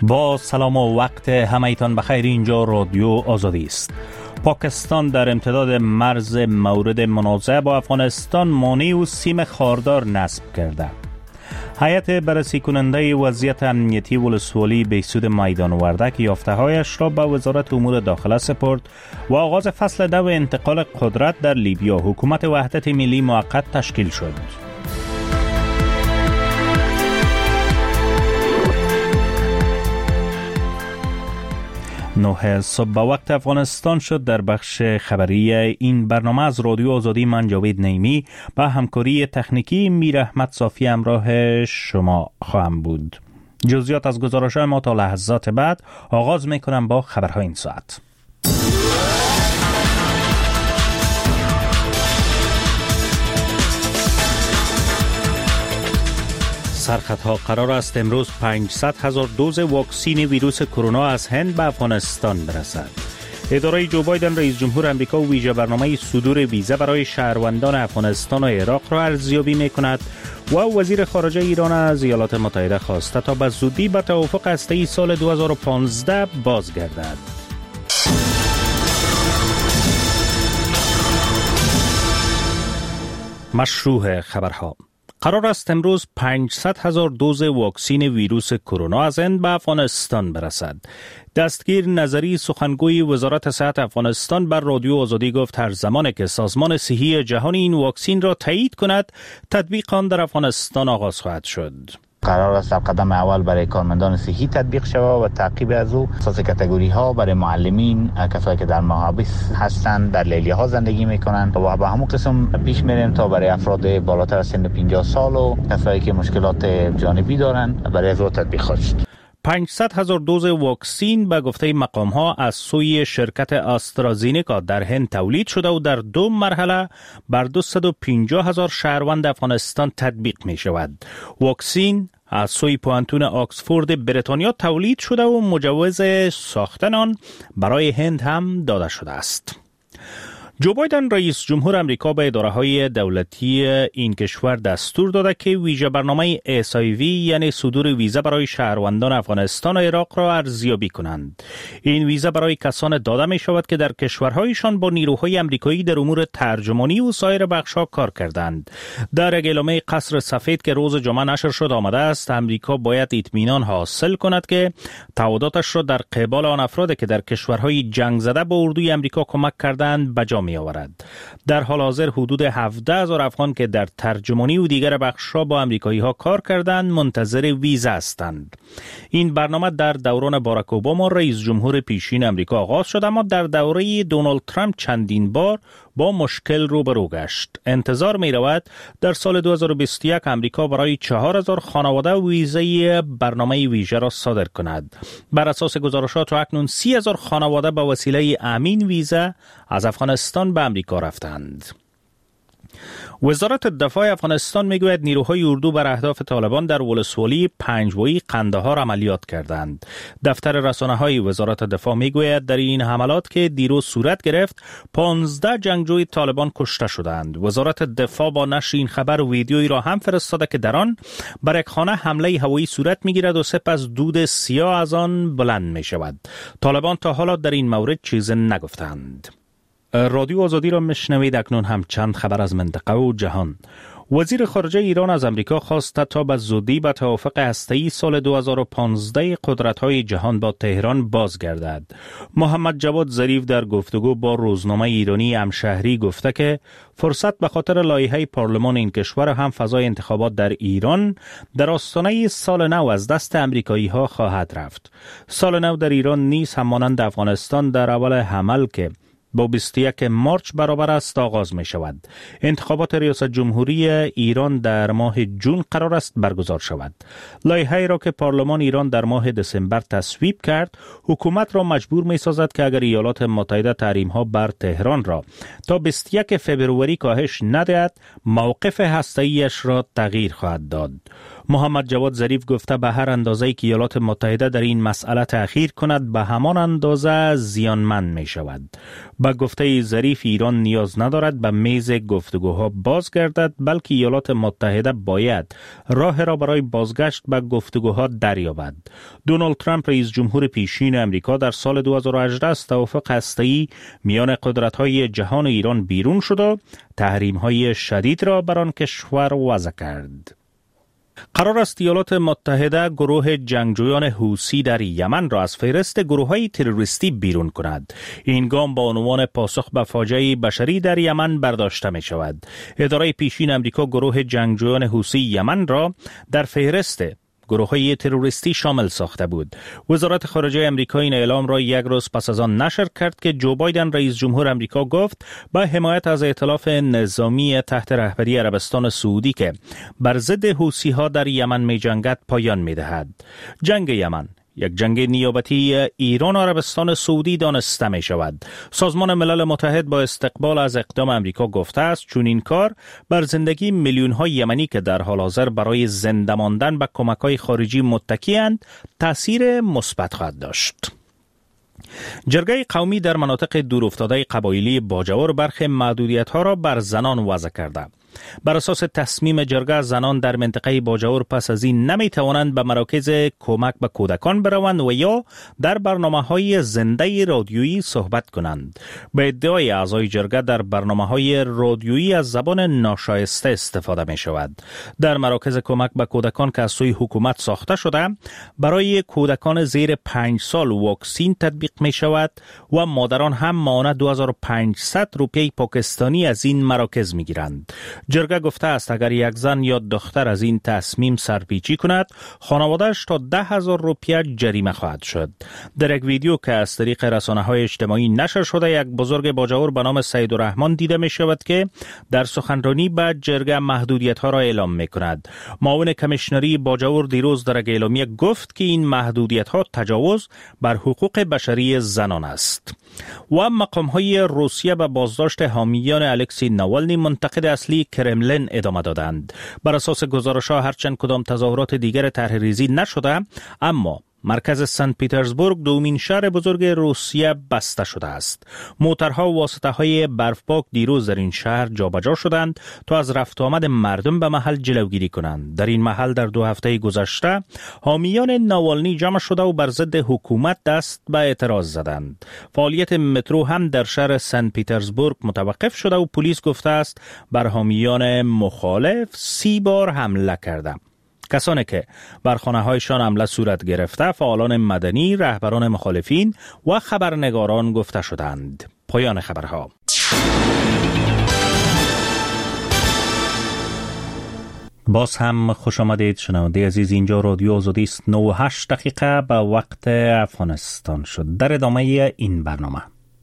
با سلام و وقت همه‌تان بخیر. اینجا رادیو آزادی است. پاکستان در امتداد مرز مورد منازعه با افغانستان مانع و سیم خاردار نصب کرده. هیئت بررسی کننده وضعیت امنیتی ولسوالی بهسود میدان وردک یافته‌هایش را به وزارت امور داخله سپرد و آغاز فصل نو انتقال قدرت در لیبیا حکومت وحدت ملی موقت تشکیل شد. 9 صبح به وقت افغانستان شد. در بخش خبری این برنامه از رادیو آزادی من جاوید نیمی با همکاری تکنیکی میر احمد صافی همراه شما خواهم بود. جزئیات از گزارش‌های ما تا لحظات بعد. آغاز می‌کنم با خبرهای این ساعت. سرخطها قرار است امروز 500,000 دوز واکسین ویروس کرونا از هند به افغانستان برسد. اداره جو بایدن رئیس جمهور آمریکا ویژه برنامه صدور ویزا برای شهروندان افغانستان و عراق را ارزیابی می‌کند و وزیر خارجه ایران از ایالات متحده خواسته تا به زودی به توافق هسته‌ای سال 2015 بازگردد. مشروع خبرها. قرار است امروز 500,000 دوز واکسین ویروس کرونا از هند به افغانستان برسد. دستگیر نظری سخنگوی وزارت صحت افغانستان بر رادیو آزادی گفت هر زمانی که سازمان صحی جهانی این واکسین را تایید کند تطبیق آن در افغانستان آغاز خواهد شد. قرار است در قدم اول برای کارمندان صحی تطبیق شود و تعقیب از او اساس کاتگوری ها برای معلمین، کسایی که در محابس هستند، در لیلیه ها زندگی میکنند و به همون قسم پیش میریم تا برای افراد بالاتر از سن 50 سال و کسایی که مشکلات جانبی دارند برای از او تطبیق خواهد شد. 500,000 دوز واکسین به گفته مقام ها از سوی شرکت آسترازینیکا در هند تولید شده و در 2 مرحله بر 250,000 شهروند افغانستان تطبیق می شود. واکسین از سوی پوانتون آکسفورد بریتانیا تولید شده و مجوز ساختن آن برای هند هم داده شده است. جو بایدن رئیس جمهور آمریکا به اداره‌های دولتی این کشور دستور داده که ویژه برنامه SIV یعنی صدور ویزا برای شهروندان افغانستان و عراق را ارزیابی کنند. این ویزا برای کسان داده می شود که در کشورهایشان با نیروهای آمریکایی در امور ترجمانی و سایر بخش‌ها کار کردند. در اعلامیه قصر سفید که روز جمعه نشر شد آمده است آمریکا باید اطمینان حاصل کند که تعهداتش را در قبال آن افرادی که در کشورهای جنگ زده به اردوی آمریکا کمک کردند بجا می آورد. در حال حاضر حدود 17,000 افغان که در ترجمانی و دیگر بخش‌ها با آمریکایی ها کار کردند منتظر ویزا هستند. این برنامه در دوران باراک اوباما رئیس جمهور پیشین آمریکا آغاز شد اما در دوره دونالد ترامپ چندین بار با مشکل روبرو گشت. انتظار می رود در سال 2021 آمریکا برای 4,000 خانواده ویزای برنامه ویژه را صادر کند. بر اساس گزارشات اکنون 30,000 خانواده به وسیله امین ویزا از افغانستان به آمریکا رفتند. وزارت دفاع افغانستان میگوید نیروهای اردو بر اهداف طالبان در ولسوالی پنجوایی قندهار عملیات کردند. دفتر رسانه‌های وزارت دفاع میگوید در این حملات که دیروز صورت گرفت 15 جنگجوی طالبان کشته شدند. وزارت دفاع با نشر این خبر ویدیویی را هم فرستاده که در آن بر یک خانه حمله هوایی صورت میگیرد و سپس دود سیاه از آن بلند می شود. طالبان تا حالا در این مورد چیز نگفتند. رادیو آزادی را میشنوید. اکنون هم چند خبر از منطقه و جهان. وزیر خارجه ایران از آمریکا خواسته تا به زودی به توافق هسته‌ای سال 2015 قدرت‌های جهان با تهران بازگردد. محمد جواد ظریف در گفتگو با روزنامه ایرانی همشهری گفته که فرصت به خاطر لایحه پارلمان این کشور هم فضای انتخابات در ایران در آستانه سال نو از دست آمریکایی‌ها خواهد رفت. سال نو در ایران نیز همانند افغانستان در اول حمل که با 21 مارچ برابر است آغاز می شود. انتخابات ریاست جمهوری ایران در ماه جون قرار است برگزار شود. لایحه‌ای را که پارلمان ایران در ماه دسامبر تصویب کرد، حکومت را مجبور می سازد که اگر ایالات متحده تحریم‌ها بر تهران را تا 21 فبروری کاهش ندهد، موقف هسته‌ایش را تغییر خواهد داد. محمد جواد ظریف گفته به هر اندازه‌ای که ایالات متحده در این مسئله تأخیر کند به همان اندازه زیانمند می شود. با گفته ظریف ایران نیاز ندارد به میز گفتگوها بازگردد، بلکه ایالات متحده باید راه را برای بازگشت به گفتگوها دریابد. دونالد ترامپ رئیس جمهور پیشین امریکا در سال 2018 از توافق هسته‌ای میان قدرت‌های جهان ایران بیرون شد و تحریم‌های شدید را بر آن کشور وضع کرد. قرار است ایالات متحده گروه جنگجویان حوثی در یمن را از فهرست گروه‌های تروریستی بیرون کند. این گام با عنوان پاسخ به فاجعه بشری در یمن برداشته می شود. اداره پیشین امریکا گروه جنگجویان حوثی یمن را در فهرست گروه‌های تروریستی شامل ساخته بود. وزارت خارجه امریکا این اعلام را یک روز پس از آن نشر کرد که جو بایدن رئیس جمهور امریکا گفت با حمایت از ائتلاف نظامی تحت رهبری عربستان سعودی که بر ضد حوثی‌ها در یمن می‌جنگد پایان می‌دهد. جنگ یمن یک جنگ نیابتی ایران و عربستان سعودی دانسته می شود. سازمان ملل متحد با استقبال از اقدام امریکا گفته است چون این کار بر زندگی میلیون های یمنی که در حال حاضر برای زنده ماندن به کمک های خارجی متکی‌اند تأثیر مثبت خواهد داشت. جرگه قومی در مناطق دورافتاده قبایلی باجور برخی محدودیت‌ها را بر زنان وضع کرده. بر اساس تصمیم جرگه زنان در منطقه باجور پس از این نمی توانند به مراکز کمک به کودکان بروند و یا در برنامه‌های زنده رادیویی صحبت کنند. به ادعای اعضای جرگه در برنامه‌های رادیویی از زبان ناشایسته استفاده می شود. در مراکز کمک به کودکان که از سوی حکومت ساخته شده برای کودکان زیر 5 سال واکسین تطبیق می شود و مادران هم ماهانه 2500 روپیه پاکستانی از این مراکز می گیرند. جرگه گفته است اگر یک زن یا دختر از این تصمیم سرپیچی کند خانواده‌اش تا 10,000 روپیه جریمه خواهد شد. در یک ویدیو که از طریق رسانه‌های اجتماعی نشر شده یک بزرگ باجور به نام سیدالرحمن دیده می شود که در سخنرانی به جرگه محدودیت‌ها را اعلام می کند. معاون کمیشنری باجور دیروز در یک اعلامیه گفت که این محدودیت‌ها تجاوز بر حقوق بشری زنان است. و مقام‌های روسیه به بازداشت حامیان الکسی ناوالنی منتقد اصلی کرملین ادامه دادند. بر اساس گزارش‌ها هرچند کدام تظاهرات دیگر طرح‌ریزی نشده اما مرکز سن پیترزبورگ دومین شهر بزرگ روسیه بسته شده است. موترها و واسطه‌های برفپاک دیروز در این شهر جابجا شدند تا از رفت آمد مردم به محل جلوگیری کنند. در این محل در 2 هفته گذشته حامیان ناوالنی جمع شده و بر ضد حکومت دست به اعتراض زدند. فعالیت مترو هم در شهر سن پیترزبورگ متوقف شده و پلیس گفته است بر حامیان مخالف 30 بار حمله کرده. کسانی که بر خانه‌هایشان حمله صورت گرفته فعالان مدنی، رهبران مخالفین و خبرنگاران گفته شدند. پایان خبرها. باز هم خوش آمدید شنونده عزیز، اینجا رادیو آزادی است. 9:08 دقیقه به وقت افغانستان شد. در ادامه این برنامه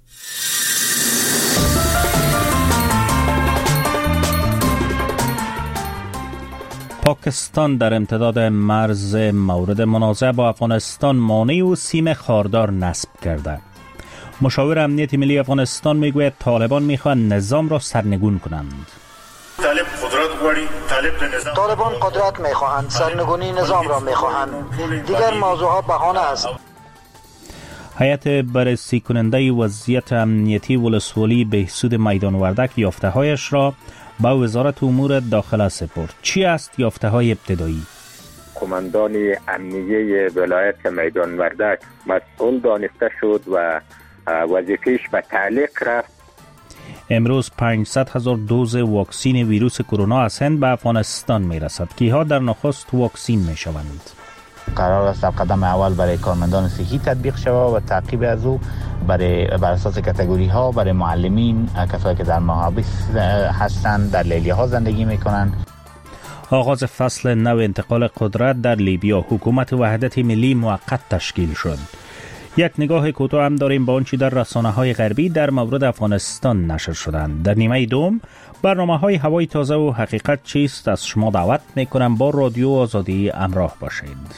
پاکستان در امتداد مرز مورد منازعه با افغانستان مانع و سیم خاردار نصب کرده. مشاور امنیت ملی افغانستان میگوید طالبان میخواهند نظام را سرنگون کنند. طالبان قدرت میخواهند، سرنگونی نظام را میخواهند. دیگر موضوعها بهانه است. هیئت بررسی کننده وضعیت امنیتی ولسوالی بهسود میدان وردک یافته‌هایش را به وزارت امور داخله سپرد. چی است یافته‌های ابتدایی؟ کماندان امنیه ولایت میدان وردک مسئول دانسته شد و وظیفه‌اش به تعلیق رفت. امروز 500,000 دوز واکسین ویروس کرونا از هند به افغانستان میرسد. کیها در نخست واکسین میشوند؟ قرار است در قدم اول برای کارمندان صحی تطبیق شود و تعقیب از او بر اساس کاتگوری ها برای معلمین، کسایی که در محابس هستند، در لیلیه ها زندگی میکنند. آغاز فصل نو انتقال قدرت در لیبیا، حکومت وحدت ملی موقت تشکیل شد. یک نگاه کوتاه هم داریم به آنچه در رسانه‌های غربی در مورد افغانستان نشر شدند. در نیمه دوم برنامه‌های هوای تازه و حقیقت چیست از شما دعوت می‌کنم با رادیو آزادی همراه باشید.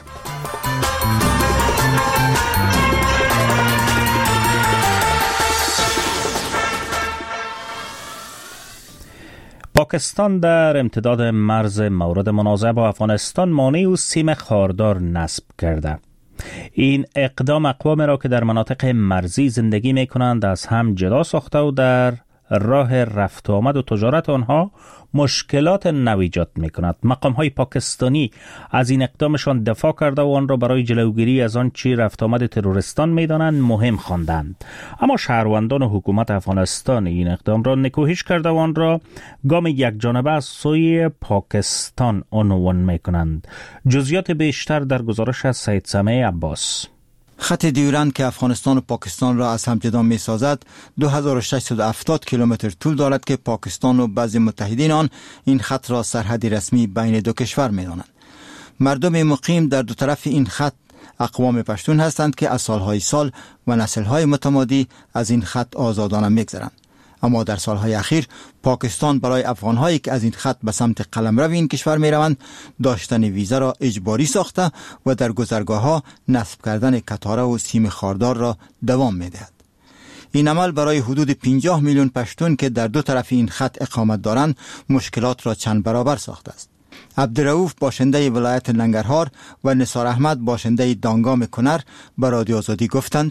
پاکستان در امتداد مرز مورد منازعه با افغانستان مانع و سیم خاردار نصب کرده. این اقدام اقوام را که در مناطق مرزی زندگی می کنند از هم جدا ساخته و در راه رفت و آمد و تجارت آنها مشکلات نو ایجاد می کند. مقام های پاکستانی از این اقدامشان دفاع کرده و آن را برای جلوگیری از آن چی رفت آمد تروریستان می دانند مهم خواندند. اما شهروندان و حکومت افغانستان این اقدام را نکوهش کرده و آن را گام یک جانبه از سوی پاکستان عنوان می کنند. جزئیات بیشتر در گزارش از سید سمیع عباس. خط دیورند که افغانستان و پاکستان را از هم جدا می سازد 2670 کیلومتر طول دارد که پاکستان و بعضی متحدین آن این خط را سرحد رسمی بین دو کشور می دانند. مردم مقیم در دو طرف این خط اقوام پشتون هستند که از سالهای سال و نسلهای متمادی از این خط آزادانه می گذرند. اما در سالهای اخیر پاکستان برای افغانهایی که از این خط به سمت قلمرو این کشور می روند داشتن ویزا را اجباری ساخته و در گذرگاه‌ها نصب کردن کتاره و سیم خاردار را دوام می دهد. این عمل برای حدود 50 میلیون پشتون که در دو طرف این خط اقامت دارند مشکلات را چند برابر ساخته است. عبدالرؤوف باشنده ولایت ننگرهار و نثار احمد باشنده دانگام کنر به رادیو آزادی گفتند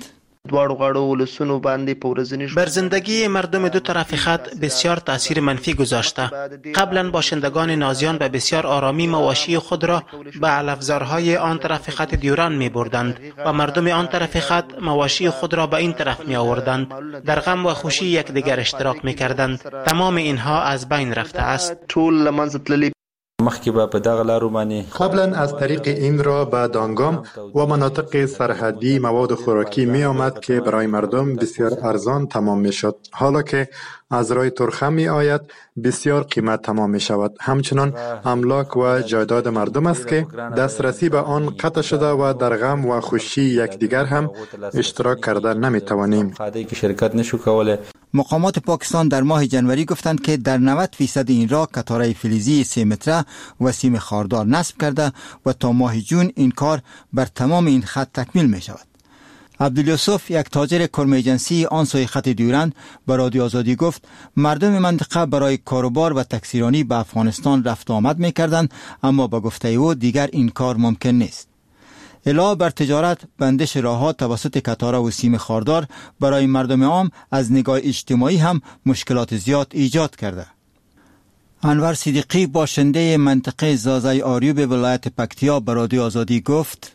بر زندگی مردم دو طرف خط بسیار تاثیر منفی گذاشته. قبلا باشندگان نازیان به بسیار آرامی مواشی خود را به علفزارهای آن طرف خط دیوران می بردند و مردم آن طرف خط مواشی خود را به این طرف می آوردند. در غم و خوشی یکدیگر اشتراک می کردند. تمام اینها از بین رفته است. قبلا از طریق این را به دانگام و مناطق سرحدی مواد خوراکی می آمد که برای مردم بسیار ارزان تمام می شد. حالا که از راه ترخم می آید بسیار قیمت تمام می شود. همچنان املاک و جایداد مردم است که دسترسی به آن قطع شده و در غم و خوشی یکدیگر هم اشتراک کرده نمی توانیم. مقامات پاکستان در ماه جنوری گفتند که در 90% این راه کتاره فلزی 3 متره و سیم خاردار نصب کرده و تا ماه جون این کار بر تمام این خط تکمیل می شود. عبدالیوسف یک تاجر کرمیجنسی آن سوی خط دیورند به رادیو آزادی گفت مردم منطقه برای کاروبار و تکثیرانی به افغانستان رفت آمد می کردند اما به گفته او دیگر این کار ممکن نیست. علاوه بر تجارت بندش راه‌ها توسط کتاره و سیم خاردار برای مردم عام از نگاه اجتماعی هم مشکلات زیاد ایجاد کرده. انور صدیقی باشنده منطقه زازای آریوب ولایت پکتیا به رادیو آزادی گفت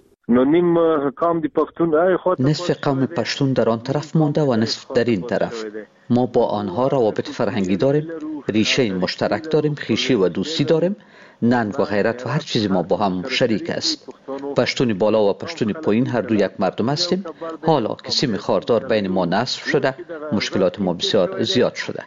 نصف قوم پشتون در آن طرف مانده و نصف در این طرف. ما با آنها روابط فرهنگی داریم، ریشه مشترک داریم، خویشی و دوستی داریم، ننگ و غیرت و هر چیزی ما با هم شریک است. پشتون بالا و پشتون پایین هر دو یک مردم هستیم. حالا که سیم خاردار بین ما نصب شده مشکلات ما بسیار زیاد شده.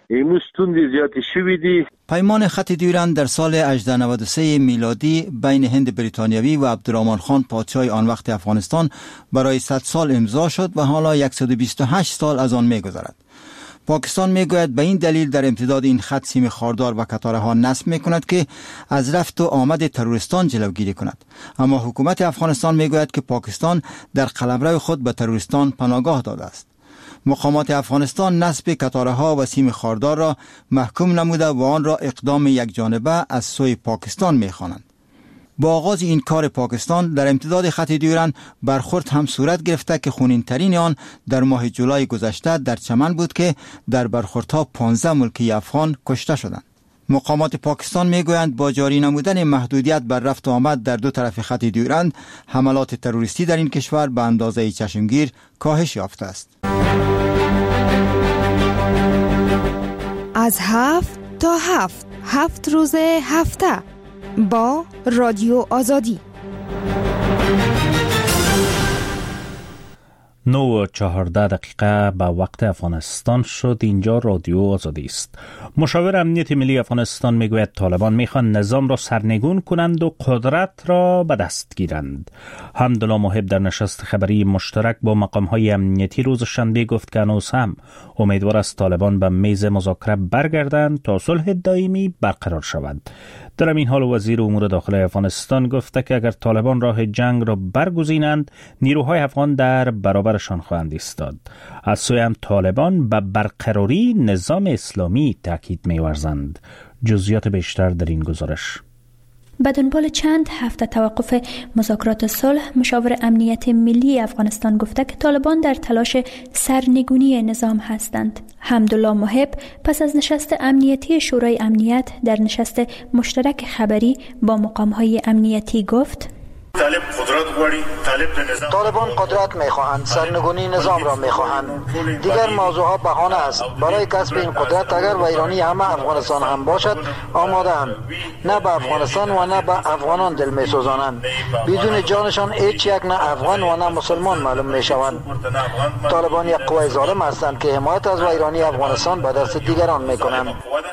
پیمان خط دیورند در سال 1893 میلادی بین هند بریتانیوی و عبدالرحمن خان پادشاه آن وقت افغانستان برای 100 سال امضا شد و حالا 128 سال از آن می‌گذرد. پاکستان میگوید به این دلیل در امتداد این خط سیم خاردار و کتاره ها نصب میکند که از رفت و آمد تروریستان جلوگیری کند. اما حکومت افغانستان میگوید که پاکستان در قلمرو خود به تروریستان پناهگاه داده است. مقامات افغانستان نصب کتاره ها و سیم خاردار را محکوم نموده و آن را اقدام یک جانبه از سوی پاکستان میخوانند. با آغاز این کار پاکستان در امتداد خط دیورند برخورد هم صورت گرفته که خونین ترین آن در ماه جولای گذشته در چمن بود که در برخوردها 15 ملکی افغان کشته شدند. مقامات پاکستان میگویند با جاری نمودن محدودیت بر رفت و آمد در دو طرف خط دیورند حملات تروریستی در این کشور به اندازه چشمگیر کاهش یافته است. از 7 تا 7 روز هفته با رادیو آزادی. 9:14 به وقت افغانستان شد. اینجا رادیو آزادی است. مشاور امنیت ملی افغانستان میگوید طالبان میخوان نظام را سرنگون کنند و قدرت را به دست گیرند. حمدالله محب در نشست خبری مشترک با مقام‌های امنیتی روز شنبه گفت که هنوز هم امیدوار است طالبان به میز مذاکره برگردند تا صلح دائمی برقرار شود. در این حال وزیر امور داخلی افغانستان گفته که اگر طالبان راه جنگ را برگزینند نیروهای افغان در برابرشان خواهند ایستاد. از سوی هم طالبان به برقراری نظام اسلامی تاکید می‌ورزند. جزئیات بیشتر در این گزارش. به دنبال چند هفته توقف مذاکرات صلح، مشاور امنیت ملی افغانستان گفته که طالبان در تلاش سرنگونی نظام هستند. حمدالله محب پس از نشست امنیتی شورای امنیت در نشست مشترک خبری با مقام‌های امنیتی گفت: طالبان قدرت میخواهند، سرنگونی نظام را میخواهند. دیگر موضوعها بهانه است. برای کسب این قدرت اگر ویرانی همه افغانستان هم باشد آماده هم. نه به افغانستان و نه به افغانان دل میسوزانند. بدون جانشان هیچ یک نه افغان و نه مسلمان معلوم میشوند. طالبان یک قوه ظالم هستند که حمایت از ویرانی افغانستان به دست دیگران میکنند.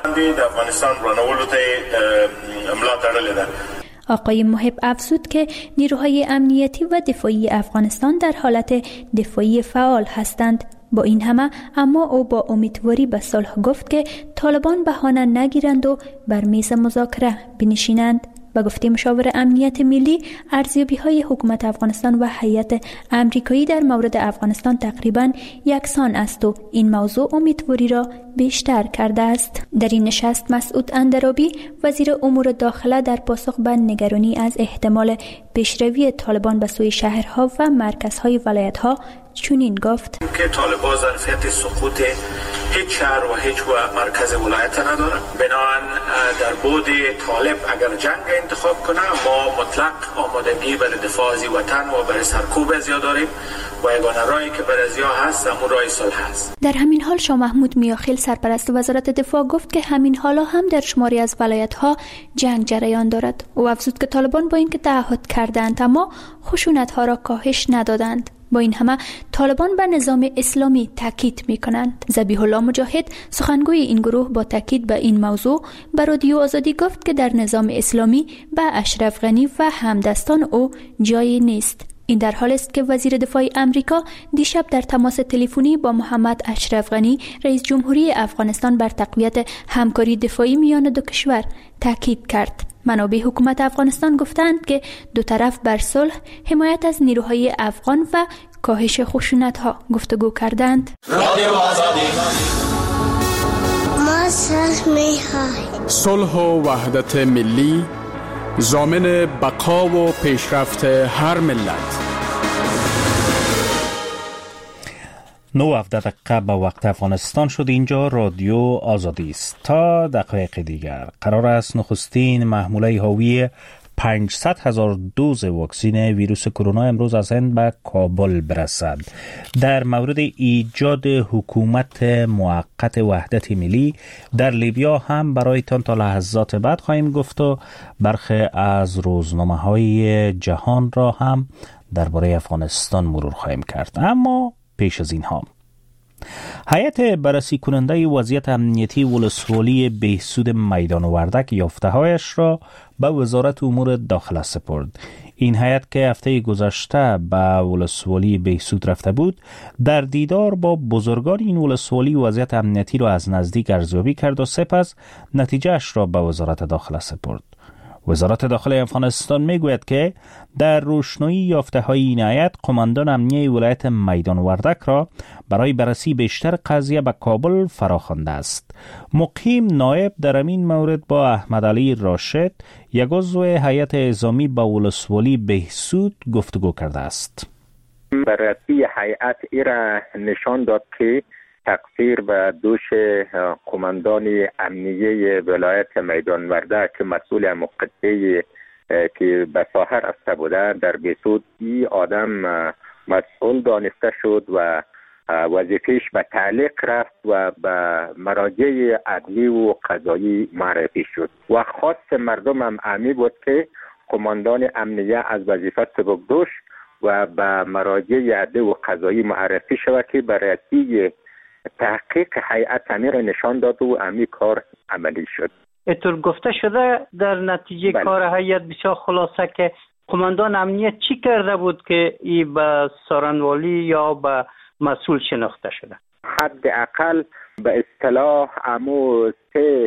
آقای محب افزود که نیروهای امنیتی و دفاعی افغانستان در حالت دفاعی فعال هستند. با این همه اما او با امیدواری به صلح گفت که طالبان بهانه نگیرند و بر میز مذاکره بنشینند. به گفته مشاور امنیت ملی، ارزیابی‌های حکومت افغانستان و هیئت امریکایی در مورد افغانستان تقریباً یکسان است و این موضوع امیدواری را بیشتر کرده است. در این نشست مسعود اندرابی وزیر امور داخله در پاسخ به نگرانی از احتمال پیشروی طالبان به سوی شهرها و مرکزهای ولایت‌ها چنین گفت که طالبان ظرفیت سقوط هیچ شهر و هیچ مرکز ولایت ندارند. بنابراین در بود طالب اگر جنگ انتخاب کنه ما مطلق آمادگی برای دفاع از وطن و برای سرکوب از داریم و یگانه راهی که برای از هست همون راه صلح است. در همین حال شاه محمود میاخیل سرپرست وزارت دفاع گفت که همین حالا هم در شماری از ولایت‌ها جنگ جریان دارد. او افزود که طالبان با اینکه تعهد کردند اما خشونت‌ها را کاهش ندادند. با این همه طالبان به نظام اسلامی تاکید می‌کنند. ذبیح الله مجاهد سخنگوی این گروه با تاکید به این موضوع به رادیو آزادی گفت که در نظام اسلامی به اشرف غنی و همدستان او جایی نیست. این در حالی است که وزیر دفاع آمریکا دیشب در تماس تلفنی با محمد اشرف غنی رئیس جمهوری افغانستان بر تقویت همکاری دفاعی میان دو کشور تاکید کرد. منابع حکومت افغانستان گفتند که دو طرف بر صلح، حمایت از نیروهای افغان و کاهش خشونت‌ها گفتگو کردند. ما صلح و وحدت ملی ضامن بقا و پیشرفت هر ملت. 9 دقیقه به وقت افغانستان شد. اینجا رادیو آزادی است. تا دقایق دیگر قرار است نخستین محموله حاوی 500,000 دوز واکسن ویروس کرونا امروز از هند به کابل برسد. در مورد ایجاد حکومت موقت وحدت ملی در لیبیا هم برایتان تا لحظات بعد خواهیم گفت و برخی از روزنامه‌های جهان را هم درباره افغانستان مرور خواهیم کرد. اما پیش از اینها هیئت بررسی کننده وضعیت امنیتی ولسوالی بهسود میدان وردک یافته‌هایش را به وزارت امور داخله سپرد. این هیئت که هفته گذشته به ولسوالی بهسود رفته بود، در دیدار با بزرگان این ولسوالی وضعیت امنیتی را از نزدیک ارزیابی کرد و سپس نتیجه اش را به وزارت داخله سپرد. وزارت داخلی افغانستان میگوید که در روشنایی یافته‌های این هیئت قماندان امنیه ولایت میدان وردک را برای بررسی بیشتر قضیه به کابل فراخوانده است. مقیم نایب در این مورد با احمد علی راشد، یک عضو هیئت اعزامی به ولسوالی بهسود گفتگو کرده است. بررسی هیئت ایرا نشان داد که تقصیر به دوش قماندان امنیه ولایت میدان وردک که مسئول موقتی که به ساحه رفته بوده در بهسود، این آدم مسئول دانسته شد و وظیفهش به تعلیق رفت و به مراجع عدلی و قضایی معرفی شد و خواست مردم هم امی بود که قماندان امنیه از وظیفه سبک دوش و به مراجع عدلی و قضایی معرفی شد که بررسی تحقیق هیئت امیر نشان داد و امی کار عملی شد. اینطور گفته شده در نتیجه کار هیئت بسیار خلاصه که قماندان امنیت چی کرده بود که این به سارنوالی یا به مسئول شناخته شده؟ حداقل به اصطلاح امو 3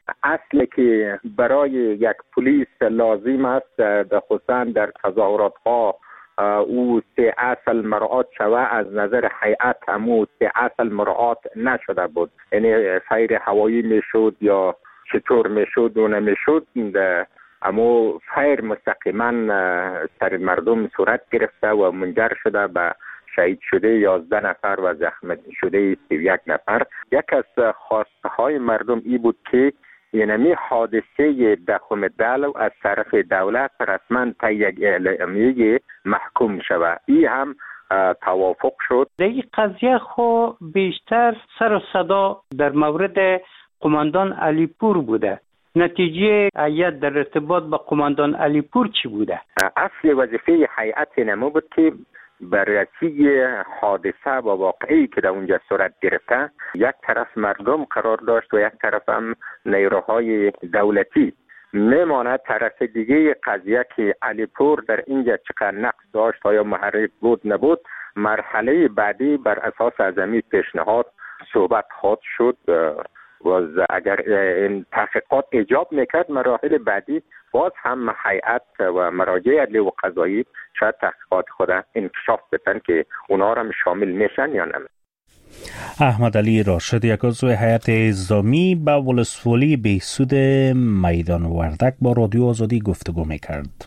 اصلی که برای یک پلیس لازم است خصوصا در تظاهرات ها او 3 اصل مراعات شود، از نظر هیئت همو 3 اصل مراعات نشده بود. یعنی فیر هوایی میشد یا چطور میشد و نمیشد، اما فیر مستقیما سر مردم صورت گرفته و منجر شده به شهید شده 11 نفر و زخمی شده 31 نفر. یک از خواسته های مردم ای بود که اینمی حادثه دخم دلو از طرف دولت رسما تا یک اعلامیه محکوم شود. این هم توافق شد. در این قضیه خو بیشتر سر و صدا در مورد قماندان علیپور بوده. نتیجه هیئت در ارتباط با قماندان علیپور چی بوده؟ اصل وظیفه هیئت نمو بود که بررسی حادثه و واقعی که در اونجا صورت گرفته، یک طرف مردم قرار داشت و یک طرف هم نیروهای دولتی. میماند طرف دیگه قضیه که علیپور در اینجا چقدر نقص داشت یا محرک بود نبود، مرحله بعدی بر اساس از این پیشنهاد صحبت خواهد شد و اگر این تحقیقات ایجاب میکرد مراحل بعدی باز هم هیئت و مراجع عدلی و قضایی شاید تحقیقات خود انکشاف بدن که اونا را شامل میشن یا نه. احمد علی راشد، یک عضو هیئت انتظامی به ولسوالی بهسود میدان وردک، با رادیو آزادی گفتگو میکرد.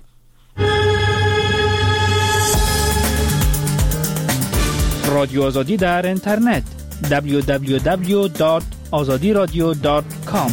رادیو آزادی در اینترنت www.azadiradio.com.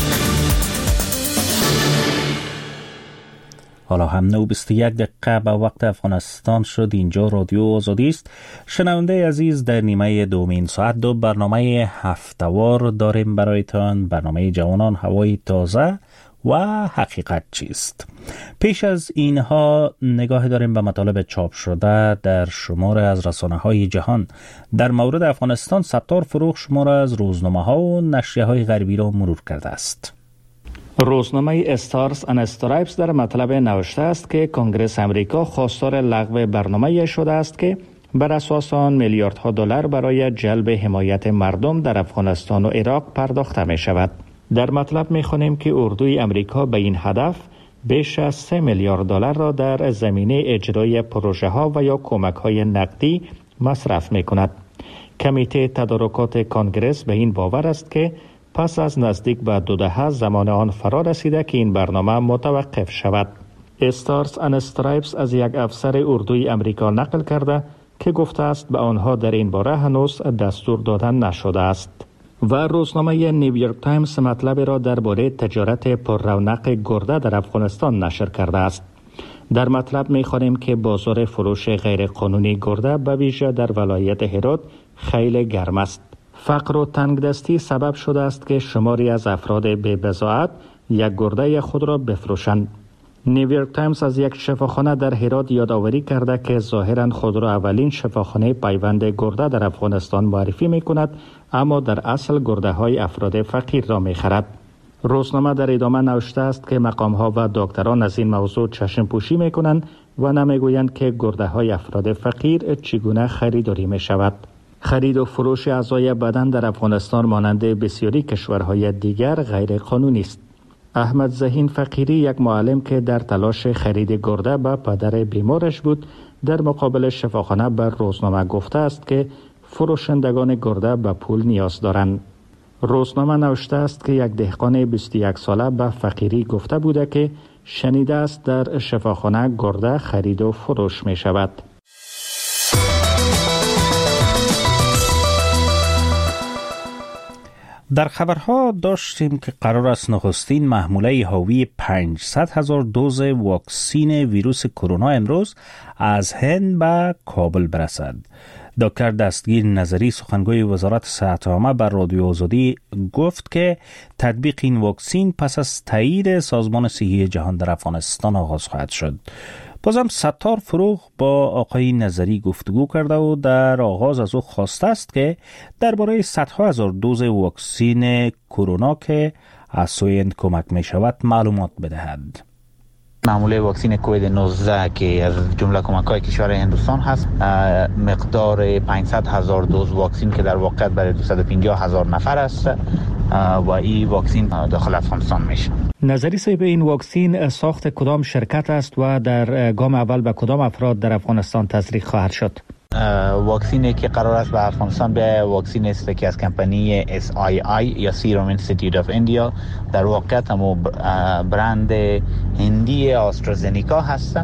حالا هم 9:21 به وقت افغانستان شد. اینجا رادیو آزادی است. شنونده عزیز، در نیمه دومین ساعت 2 برنامه هفته‌وار داریم برایتان، برنامه جوانان هوای تازه و حقیقت چیست. پیش از اینها نگاه داریم به مطالب چاپ شده در شمار از رسانه‌های جهان. در مورد افغانستان ستار فروغ شمار از روزنامه‌ها و نشریه‌های غربی را مرور کرده است. روزنامه استارز اند استرایپس در مطلب نوشته است که کنگره امریکا خواستار لغو برنامه شده است که بر اساس آن میلیاردها دلار برای جلب حمایت مردم در افغانستان و عراق پرداخته می شود. در مطلب می خوانیم که اردوی امریکا به این هدف بیش از 3 میلیارد دلار را در زمینه اجرای پروژه ها و یا کمک های نقدی مصرف می کند. کمیته تدارکات کنگره به این باور است که پس از نزدیک به 2 دهه زمان آن فرا رسیده که این برنامه متوقف شود. استارز اند استرایپس از یک افسر اردوی امریکا نقل کرده که گفته است به آنها در این باره هنوز دستور دادن نشده است. و روزنامه نیویورک تایمز مطلب را درباره تجارت پررونق گرده در افغانستان نشر کرده است. در مطلب می‌خوانیم که بازار فروش غیرقانونی گرده به ویژه در ولایت هرات خیلی گرم است. فقر و تنگدستی سبب شده است که شماری از افراد بی‌بضاعت یک گرده خود را بفروشند. نیویورک تایمز از یک شفاخانه در هرات یادآوری کرده که ظاهراً خود را اولین شفاخانه پیوند گرده در افغانستان معرفی می‌کند، اما در اصل گرده‌های افراد فقیر را می‌خرد. روزنامه در ادامه نوشته است که مقام‌ها و دکتران از این موضوع چشم پوشی می‌کنند و نمی‌گویند که گرده‌های افراد فقیر چگونه خریداری می‌شود. خرید و فروش اعضای بدن در افغانستان مانند بسیاری کشورهای دیگر غیر قانونی است. احمد زهین فقیری، یک معلم که در تلاش خرید گرده به پدر بیمارش بود، در مقابل شفاخانه بر روزنامه گفته است که فروشندگان گرده به پول نیاز دارند. روزنامه نوشته است که یک دهقان 21 ساله به فقیری گفته بوده که شنیده است در شفاخانه گرده خرید و فروش می شود. در خبرها داشتیم که قرار است نخستین محموله حاوی 500,000 دوز واکسین ویروس کرونا امروز از هند به کابل برسد. دکتر دستگیر نظری، سخنگوی وزارت صحت عامه، بر رادیو آزادی گفت که تطبیق این واکسین پس از تایید سازمان صحی جهان در افغانستان آغاز خواهد شد. بازم ستار فروغ با آقای نظری گفتگو کرده و در آغاز از او خواسته است که درباره صدها هزار دوز واکسین کرونا که از سوی هند کمک می شود معلومات بدهد. معموله واکسن کووید 19 که از جمله کمک‌های کشور هندوستان هست، مقدار 500,000 دوز واکسن که در واقع برای 250,000 نفر است و این واکسن داخل افغانستان میشه. نظری صاحب، این واکسن ساخت کدام شرکت است و در گام اول به کدام افراد در افغانستان تزریق خواهد شد؟ واکسینی که قرار است به افغانستان بیاید واکسن است که از کمپانی SII یا سیروم اینستیتوت آف اندیا، در واقع همو برند هندی آسترازنیکا هست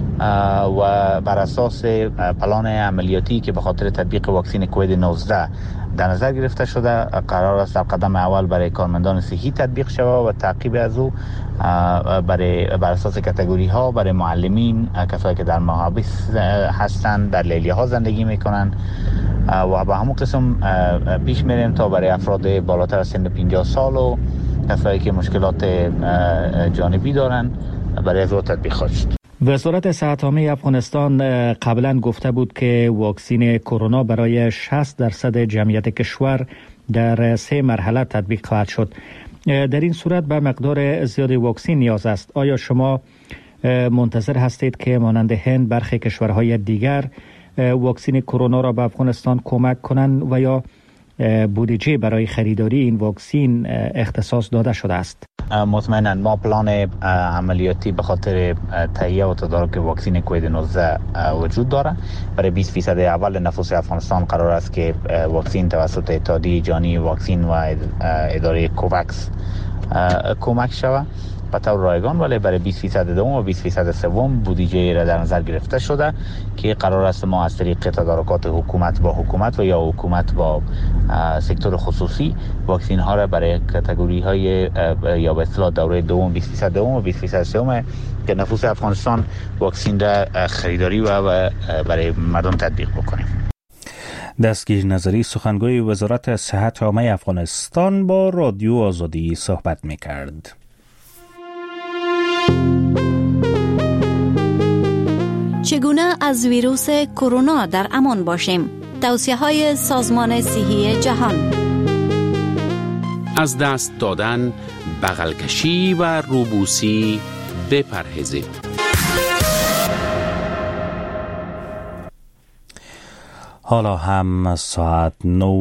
و بر اساس پلان عملیاتی که به خاطر تطبیق واکسن کووید 19 در نظر گرفته شده، قرار است در قدم اول برای کارمندان صحی تطبیق شود و تعقیب از او بر اساس کاتگوری ها برای معلمین، کسایی که در محابس هستند، در لیلیه ها زندگی میکنن و به همون قسم پیش میریم تا برای افراد بالاتر از سن 50 سال و کسایی که مشکلات جانبی دارن برای از او تطبیق خواهد شد. وزارت صحت عامه افغانستان قبلا گفته بود که واکسن کرونا برای 60% جمعیت کشور در 3 مرحله تطبیق خواهد شد. در این صورت به مقدار زیاد واکسن نیاز است. آیا شما منتظر هستید که مانند هند برخی کشورهای دیگر واکسن کرونا را به افغانستان کمک کنند و یا بودجه برای خریداری این واکسن اختصاص داده شده است؟ مطمئنا ما پلان عملیاتی به خاطر تهیه و تدارک واکسن کووید 19 وجود داره. برای 20% اول نفوس افغانستان قرار است که واکسن توسط اتحادیه جهانی واکسن و اداره کوواکس کمک شود به طور رایگان، ولی برای 20% دوم و 20% سوم بودجه را در نظر گرفته شده که قرار است ما از طریق تدارکات حکومت با حکومت و یا حکومت با سکتور خصوصی واکسن ها را برای کاتگوری های یا به اصطلاح دوره دوم 20% دوم و 20% سوم که نفوس افغانستان واکسن را خریداری و برای مردم تطبیق بکنیم. دستگیر نظری سخنگوی وزارت صحت عامه افغانستان با رادیو آزادی صحبت می‌کرد. چگونه از ویروس کرونا در امان باشیم؟ توصیه‌های سازمان صحی جهان. از دست دادن، بغل کشی و روبوسی بپرهیزید. حالا هم ساعت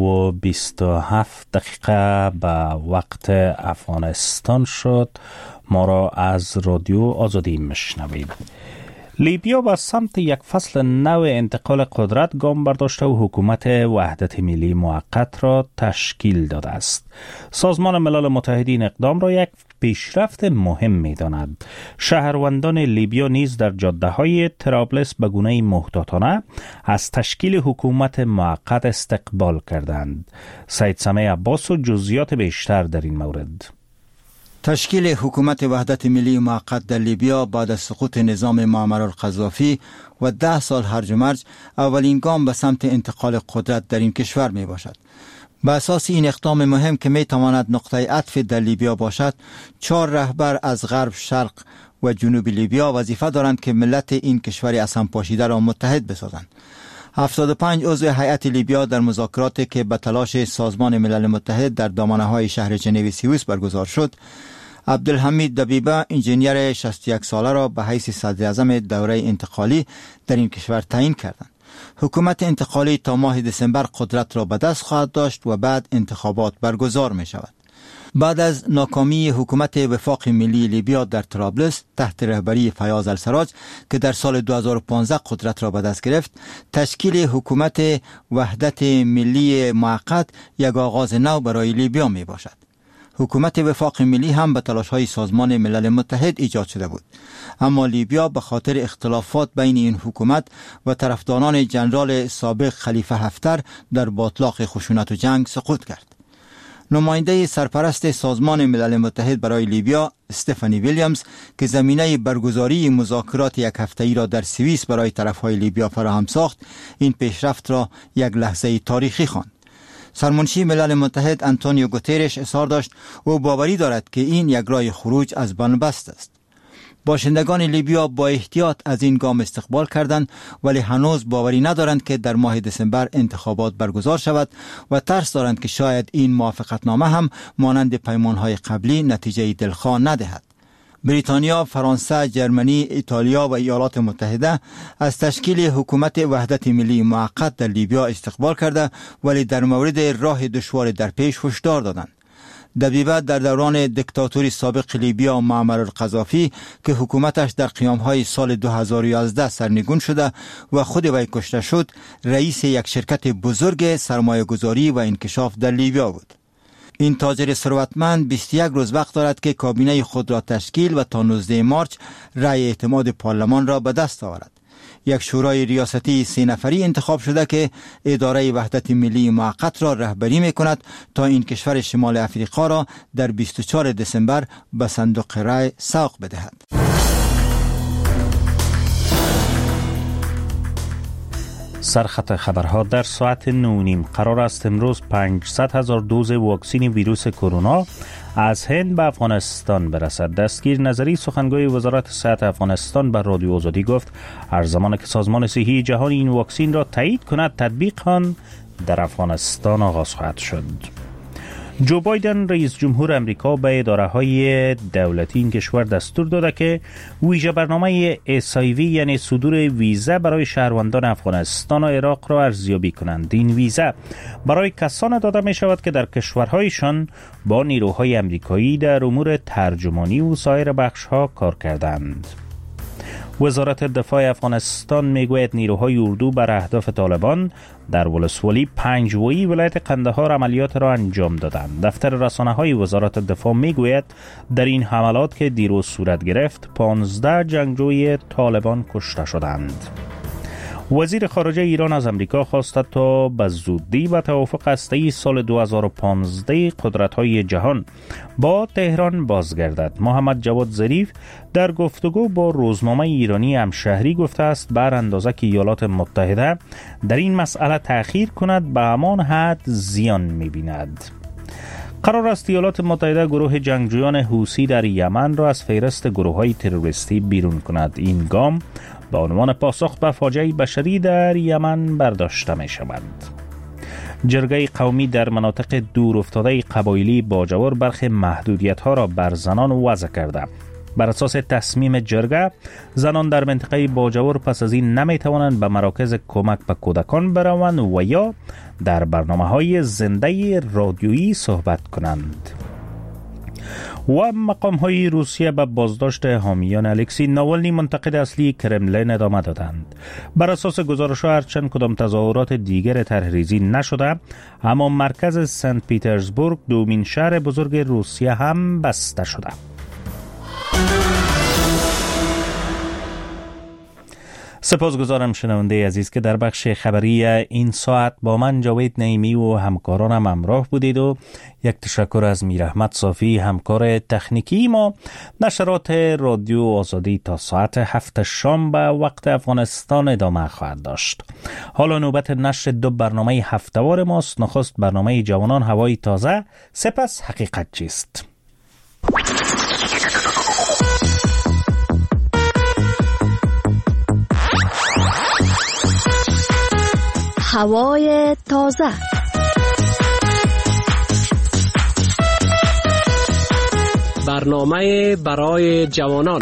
9:27 به وقت افغانستان شد. ما را از رادیو آزادی میشنوید. لیبیا به سمت یک فصل نو انتقال قدرت گام برداشته و حکومت وحدت ملی موقت را تشکیل داده است. سازمان ملل متحد این اقدام را یک پیشرفت مهم می‌داند. شهروندان لیبیا نیز در جاده‌های طرابلس به گونه محتاطانه از تشکیل حکومت موقت استقبال کردند. سید سمیع عباس و جزئیات بیشتر در این مورد. تشکیل حکومت وحدت ملی موقت در لیبیا بعد از سقوط نظام معمر القذافی و 10 سال هرج و مرج اولین گام به سمت انتقال قدرت در این کشور می باشد. به اساس این اقدام مهم که می تواند نقطه عطف در لیبیا باشد، 4 رهبر از غرب، شرق و جنوب لیبیا وظیفه دارند که ملت این کشور از هم پاشیده را متحد بسازند. 75 عضو هیئت لیبیا در مذاکراتی که به تلاش سازمان ملل متحد در دامنه‌های شهر ژنو سوئیس برگزار شد، عبدالحمید دبیبه انجینیر 61 ساله را به حیث صدر اعظم دوره انتقالی در این کشور تعیین کردند. حکومت انتقالی تا ماه دسامبر قدرت را به دست خواهد داشت و بعد انتخابات برگزار می شود. بعد از ناکامی حکومت وفاق ملی لیبیا در طرابلس تحت رهبری فیاض السراج که در سال 2015 قدرت را به دست گرفت، تشکیل حکومت وحدت ملی موقت یک آغاز نو برای لیبیا می باشد. حکومت وفاق ملی هم به تلاش‌های سازمان ملل متحد ایجاد شده بود، اما لیبیا به خاطر اختلافات بین این حکومت و طرفداران جنرال سابق خلیفه حفتر در باتلاق خشونت و جنگ سقوط کرد. نماینده سرپرست سازمان ملل متحد برای لیبیا استفانی ویلیامز که زمینه برگزاری مذاکرات یک هفته‌ای را در سوئیس برای طرف‌های لیبیا فراهم ساخت، این پیشرفت را یک لحظه تاریخی خواند. سرمنشی ملل متحد آنتونیو گوترش اظهار داشت و باوری دارد که این یک راه خروج از بنبست است. باشندگان لیبیا با احتیاط از این گام استقبال کردند، ولی هنوز باوری ندارند که در ماه دسامبر انتخابات برگزار شود و ترس دارند که شاید این موافقتنامه هم مانند پیمانهای قبلی نتیجه دلخواه ندهد. بریتانیا، فرانسه، جرمنی، ایتالیا و ایالات متحده از تشکیل حکومت وحدت ملی موقت در لیبیا استقبال کرده، ولی در مورد راه دشوار در پیش هشدار دادند. دبیبه در دوران دیکتاتوری سابق لیبیا معمر القذافی که حکومتش در قیامهای سال 2011 سرنگون شده و خود وی کشته شد، رئیس یک شرکت بزرگ سرمایه گذاری و انکشاف در لیبیا بود. این تاجر ثروتمند 21 روز وقت دارد که کابینه خود را تشکیل و تا 19 مارچ رأی اعتماد پارلمان را به دست آورد. یک شورای ریاستی 3 نفری انتخاب شده که اداره وحدت ملی موقت را رهبری می کند تا این کشور شمال افریقا را در 24 دسامبر به صندوق رأی سوق بدهد. سرخط خبرها در ساعت 9:30 قرار است امروز 500,000 دوز واکسن ویروس کرونا از هند به افغانستان برسد. دستگیر نظری سخنگوی وزارت صحت افغانستان به رادیو آزادی گفت هر زمان که سازمان صحی جهانی این واکسن را تایید کند تطبیق آن در افغانستان آغاز خواهد شد. جو بایدن رئیس جمهور امریکا به اداره‌های دولتی این کشور دستور داده که ویژه برنامه SIV یعنی صدور ویزا برای شهروندان افغانستان و عراق را ارزیابی کنند. این ویزا برای کسانی داده می شود که در کشورهایشان با نیروهای امریکایی در امور ترجمانی و سایر بخش‌ها کار کردند. وزارت دفاع افغانستان میگوید نیروهای اردو بر اهداف طالبان در ولسوالی پنجوایی ولایت قندهار عملیات را انجام دادند. دفتر رسانه‌های وزارت دفاع میگوید در این حملات که دیروز صورت گرفت 15 جنگجوی طالبان کشته شدند. وزیر خارجه ایران از امریکا خواست تا به زودی به توافق هسته‌ای سال 2015 قدرت‌های جهان با تهران بازگردد. محمد جواد ظریف در گفتگو با روزنامه ایرانی همشهری گفته است بر اندازه که ایالات متحده در این مسئله تأخیر کند به همان حد زیان می‌بیند. قرار است ایالات متحده گروه جنگجویان حوثی در یمن را از فهرست گروه‌های تروریستی بیرون کند. این گام به عنوان پاسخ به فاجعه بشری در یمن برداشته می شود. جرگه قومی در مناطق دور افتاده قبایلی باجور برخی محدودیت‌ها را بر زنان وضع کرده. بر اساس تصمیم جرگه زنان در منطقه باجور پس از این نمی توانند به مراکز کمک به کودکان بروند و یا در برنامه‌های زنده رادیویی صحبت کنند. و مقام‌های روسیه به بازداشت حامیان الکسی ناولنی منتقد اصلی کرملین ادامه دادند. بر اساس گزارش‌ها هرچند کدام تظاهرات دیگر طرح‌ریزی نشده، اما مرکز سنت پیترزبورگ دومین شهر بزرگ روسیه هم بسته شده. سپاسگزارم شنونده عزیز که در بخش خبری این ساعت با من جاوید نعیمی و همکارانم همراه بودید و یک تشکر از میر احمد صافی همکار تکنیکی ما. نشرات رادیو آزادی تا ساعت 7 شام به وقت افغانستان ادامه خواهد داشت. حالا نوبت نشر 2 برنامه هفته‌وار ماست. نخست برنامه جوانان هوای تازه، سپس حقیقت چیست. هوای تازه. برنامه برای جوانان.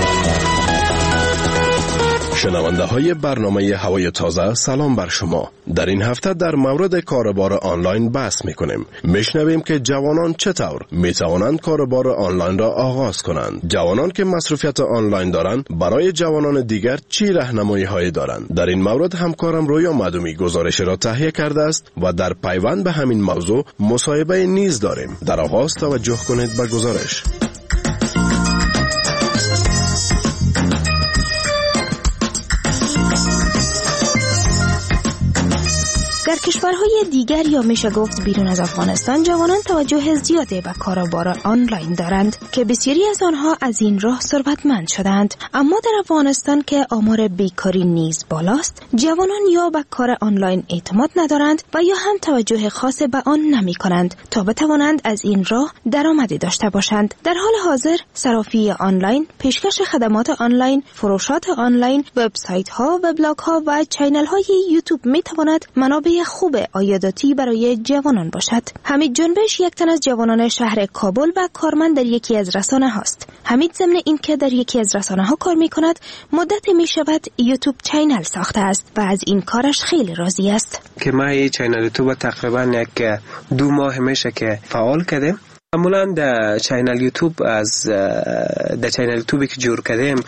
شنونده های برنامه هوای تازه، سلام بر شما. در این هفته در مورد کاربار آنلاین بحث میکنیم. میشنویم که جوانان چطور میتوانند کاربار آنلاین را آغاز کنند. جوانان که مصروفیت آنلاین دارند برای جوانان دیگر چی راهنمایی هایی دارند؟ در این مورد همکارم رویا مدومی گزارش را تهیه کرده است و در پیوند به همین موضوع مصاحبه نیز داریم. در آغاز توجه کنید به گزارش. در کشورهای دیگر یا میشه گفت بیرون از افغانستان جوانان توجه زیادی به کاروبار آنلاین دارند که بسیاری از آنها از این راه ثروتمند شدند. اما در افغانستان که آمار بیکاری نیز بالاست، جوانان یا به کار آنلاین اعتماد ندارند و یا هم توجه خاص به آن نمی کنند تا بتوانند از این راه درآمدی داشته باشند. در حال حاضر صرافی آنلاین، پیشکش خدمات آنلاین، فروشات آنلاین، وبسایت ها، وبلاگ ها و چینل های یوتیوب می تواند منابع تجربه خوب عایداتی برای جوانان باشد. حمید جنبش یک تن از جوانان شهر کابل و کارمند در یکی از رسانه هاست. حمید ضمن اینکه در یکی از رسانه ها کار می کند، مدت می شود یوتیوب چینل ساخته است و از این کارش خیلی راضی است. که ما این چینل یوتیوب تقریبا یک 2 ماه میشه که فعال کردیم. معمولا در چینل یوتیوب در چینل یوتیوبی که جور کردیم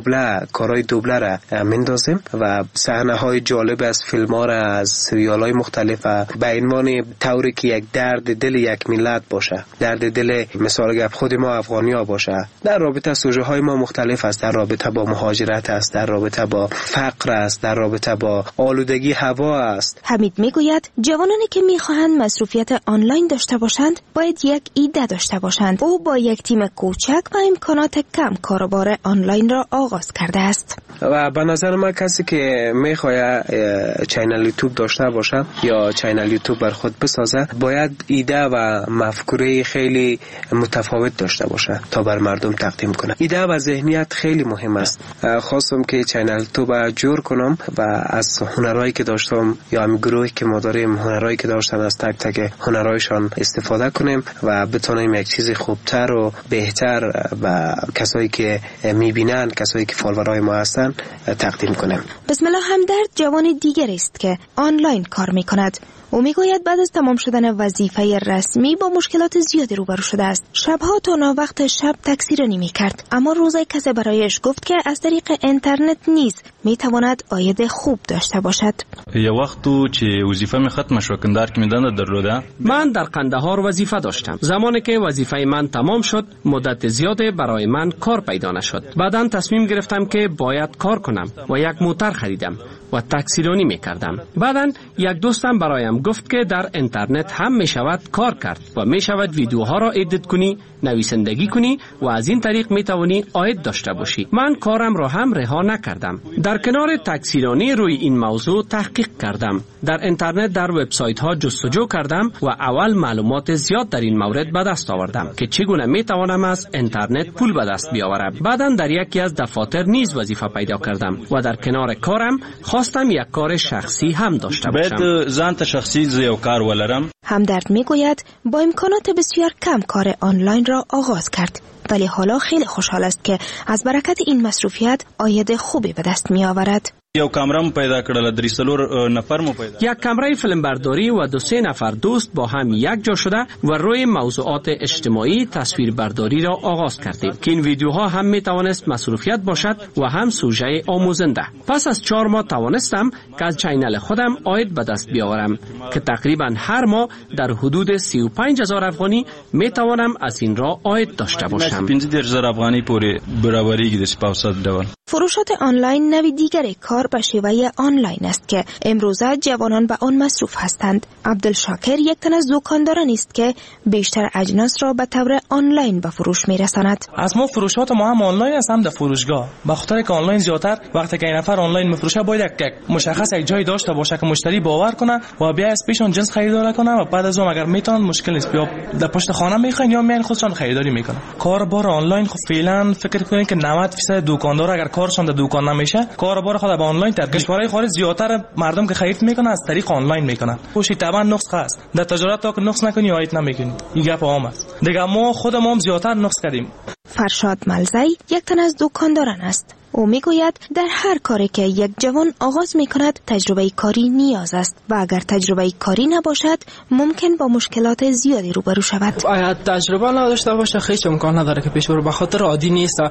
کارهای دوبله را مندازیم و صحنه های جالب از فیلم ها را از سریال های مختلف به عنوان طوری که یک درد دل یک ملت باشه، درد دل مثال گپ خود ما افغانی ها باشه. در رابطه سوژه های ما مختلف است، در رابطه با مهاجرت است، در رابطه با فقر است، در رابطه با آلودگی هوا است. حمید میگوید جوانانی که میخواهند مصروفیت آنلاین داشته باشند باید یک ایده داشته باشند. او با یک تیم کوچک و امکانات کم کاروبار آنلاین را آغاز کرده است. و به نظر من کسی که میخواد چینل یوتیوب داشته باشه یا چینل یوتیوب بر خود بسازه باید ایده و مفکوره خیلی متفاوت داشته باشه تا بر مردم تقدیم کنه. ایده و ذهنیت خیلی مهم است. خواستم که چینل یوتیوب جور کنم و از هنرهایی که داشتم یا هم گروهی که ما داریم هنرهایی که داشتن از تک تک هنرهایشان استفاده کنیم و بتونیم یک چیز خوبتر و بهتر و کسایی که میبینن، کسایی که فالوورای ما هستن تقدیم کنیم. بسم الله همدرد جوان دیگر است که آنلاین کار میکند. او میگوید بعد از تمام شدن وظیفه رسمی با مشکلات زیادی روبرو شده است. شبها تا ناوقت شب تکثیرانی میکرد، اما روزی کسی برایش گفت که از طریق اینترنت نیز میتواند عاید خوب داشته باشد. یه وقتو چې وظیفه می ختم شو کندار کې میدان درلوده. من در قندهار وظیفه داشتم. زمانی که وظیفه من تمام شد مدت زیادی برای من کار پیدا نشد. بعداً تصمیم گرفتم که باید کار کنم و یک موتر خریدم و تکثیرانی میکردم. بعداً یک دوستم برایم گفت که در اینترنت هم میشود کار کرد و میشود ویدیوها را ادیت کنی، نویسندگی کنی و از این طریق میتوانی عاید داشته باشی. من کارم را هم رها نکردم. در کنار تکثیرانی روی این موضوع تحقیق کردم. در اینترنت در وبسایت ها جستجو کردم و اول معلومات زیاد در این مورد به دست آوردم که چگونه میتوانم از اینترنت پول به دست بیاورم. بعداً در یکی از دفاتر نیز وظیفه پیدا کردم و در کنار کارم خواستم یک کار شخصی هم داشته باشم. باید ځان شخصی یو کار ولرم. همدرد میگوید با امکانات بسیار کم کار آنلاین را آغاز کرد، ولی حالا خیلی خوشحال است که از برکت این مصروفیت عاید خوبی به دست می آورد. یو کامرم پیدا کړل، 3 نفر مو پیدا. یک کامرای فیلم برداری و 2-3 نفر دوست با هم یک جا شده و روی موضوعات اجتماعی تصویر برداری را آغاز کردیم که این ویدیوها هم می توانست مصروفیت باشد و هم سوژه آموزنده. پس از 4 ماه توانستم که از چینل خودم عاید به دست بیاورم که تقریبا هر ماه در حدود 35,000 افغانی می توانم از این را عاید داشته باشم. 15,000 افغانی پوری برابریږي د سپاوسات ډول. فروشات آنلاین نوع دیگر کار به شیوه آنلاین است که امروزه جوانان به آن مصروف هستند. عبدالشاکر یک تن از دکانداران است که بیشتر اجناس را به طور آنلاین به فروش میرساند. از ما فروشات ما هم آنلاین است هم در فروشگاه. به خاطر که آنلاین زیادتر وقتی که این نفر آنلاین میفروشه باید یک مشخص یک جای داشته باشه که مشتری باور کنه و بیا از پیشون جنس خریدار کنه و بعد از اون اگر میتونن مشکل نیست بیا در پشت خانه میخواین یا میان خودشون خریداری میکنن. کاربار آنلاین خب فعلا فکر کنین که 90% دکاندار اگر کارشون در دکان نمیشه کاربار خود به آنلاین در کشورهای خارج زیادتر مردم که خرید میکنن از طریق آنلاین میکنن. خوشی طبعا نقص هست در تجارت تا که نقص نکنی عاید نمیکنی. این گپ عام است دیگه. ما خودمون هم زیادتر نقص کردیم. فرشاد ملزی یک تن از دکانداران است. او میگوید در هر کاری که یک جوان آغاز میکند تجربه کاری نیاز است و اگر تجربه کاری نباشد ممکن با مشکلات زیادی روبرو شود. اگر تجربه نداشته باشه هیچ امکان نداره که پیش بره. به خاطر عادی نیست،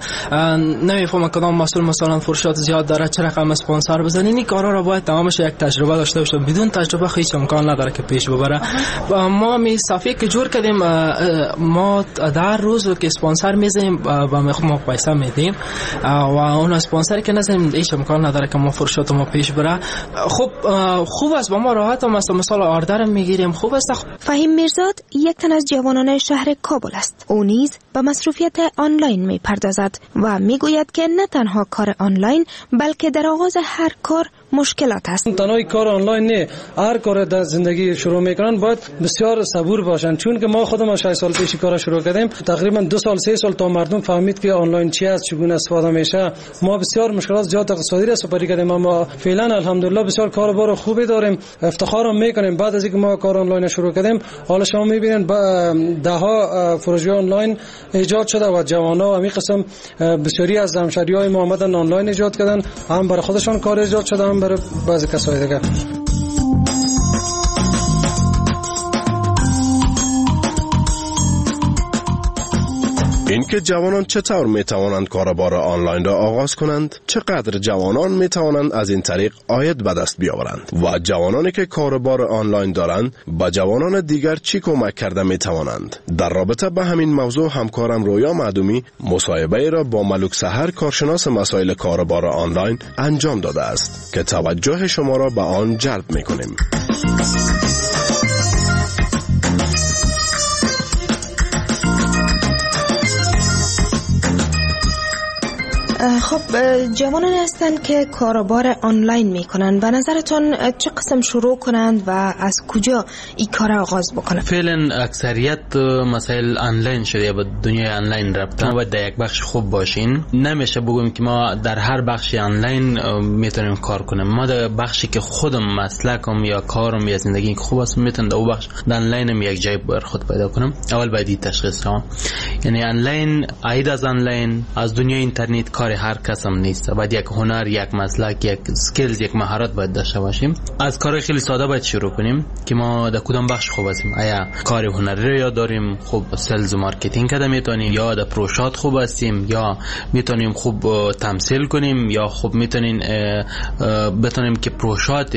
نمیفهمه کدام مسئول مثلا فروشات زیاد داره چه رقم اسپانسر بزنه. این کارا رو باید تمامش یک تجربه داشته باشه. بدون تجربه هیچ امکان نداره که پیش ببره. ما می صفحه که جور کردیم، ما در روز که اسپانسر میزنیم با ما پیسه میدیم و اون اسپانسر که نزنیم هیچ امکان نداره که ما فروشات ما پیش بره. خب خوب است با ما راحت مثلا آردر میگیریم. خوب است. فهیم میرزاد یک تن از جوانان شهر کابل است. او نیز به مصروفیت آنلاین میپردازد و میگوید که نه تنها کار آنلاین بلکه در آغاز هر کار مشکلات است. تنها کار آنلاین نه، هر کار در زندگی شروع میکنن باید بسیار صبور باشن، چون که ما خودم 6 سال پیش کار شروع کردیم، تقریبا 2 سال 3 سال تا مردم فهمید که آنلاین چی است، چگونه استفاده میشه. ما بسیار مشکلات زیاد اقتصادی را سپری کردیم، اما فعلا الحمدلله بسیار کاروبار خوبی داریم، افتخار میکنیم. بعد از اینکه ما کار آنلاین شروع کردیم، حالا شما میبینید ده ها فروشگاه آنلاین ایجاد شده و جوانا همین قسم بسیاری از همشهریای ما آمدن آنلاین ایجاد کردن، هم برای خودشان کار ایجاد شده، هم برای بعضی کسای دیگه. اینکه جوانان چطور می توانند کاروبار آنلاین را آغاز کنند، چقدر جوانان می توانند از این طریق عاید به دست بیاورند و جوانانی که کاروبار آنلاین دارند با جوانان دیگر چی کمک کرده می توانند. در رابطه با همین موضوع همکارم رویا معدومی مصاحبه را با ملک سحر کارشناس مسائل کاروبار آنلاین انجام داده است که توجه شما را به آن جلب می کنیم. خب جوانان هستند که کاروبار آنلاین میکنن، به نظرتون چه قسم شروع کنند و از کجا این کار آغاز بکنند؟ فعلا اکثریت مسائل آنلاین شده یا به دنیای آنلاین رفتن، باید در یک بخش خوب باشین. نمیشه بگیم که ما در هر بخش آنلاین میتونیم کار کنیم. ما در بخشی که خودم مسلکم یا کارم یا زندگی خوب است میتونم در اون بخش آنلاینم یک جای بر خود پیدا کنم. اول باید تشخیص کنم، یعنی آنلاین عید از آنلاین از دنیای اینترنت کار هر کس هم نیست. باید یک هنر، یک مسلک، یک سکیلز، یک مهارت باید داشته باشیم. از کار خیلی ساده باید شروع کنیم که ما در کدام بخش خوب هستیم. آیا کار هنری رو یاد داریم، خوب سلز و مارکتینگ کده میتونیم، یا در پروژات خوب هستیم، یا میتونیم خوب تمثیل کنیم، یا خوب میتونیم بتونیم که پروژات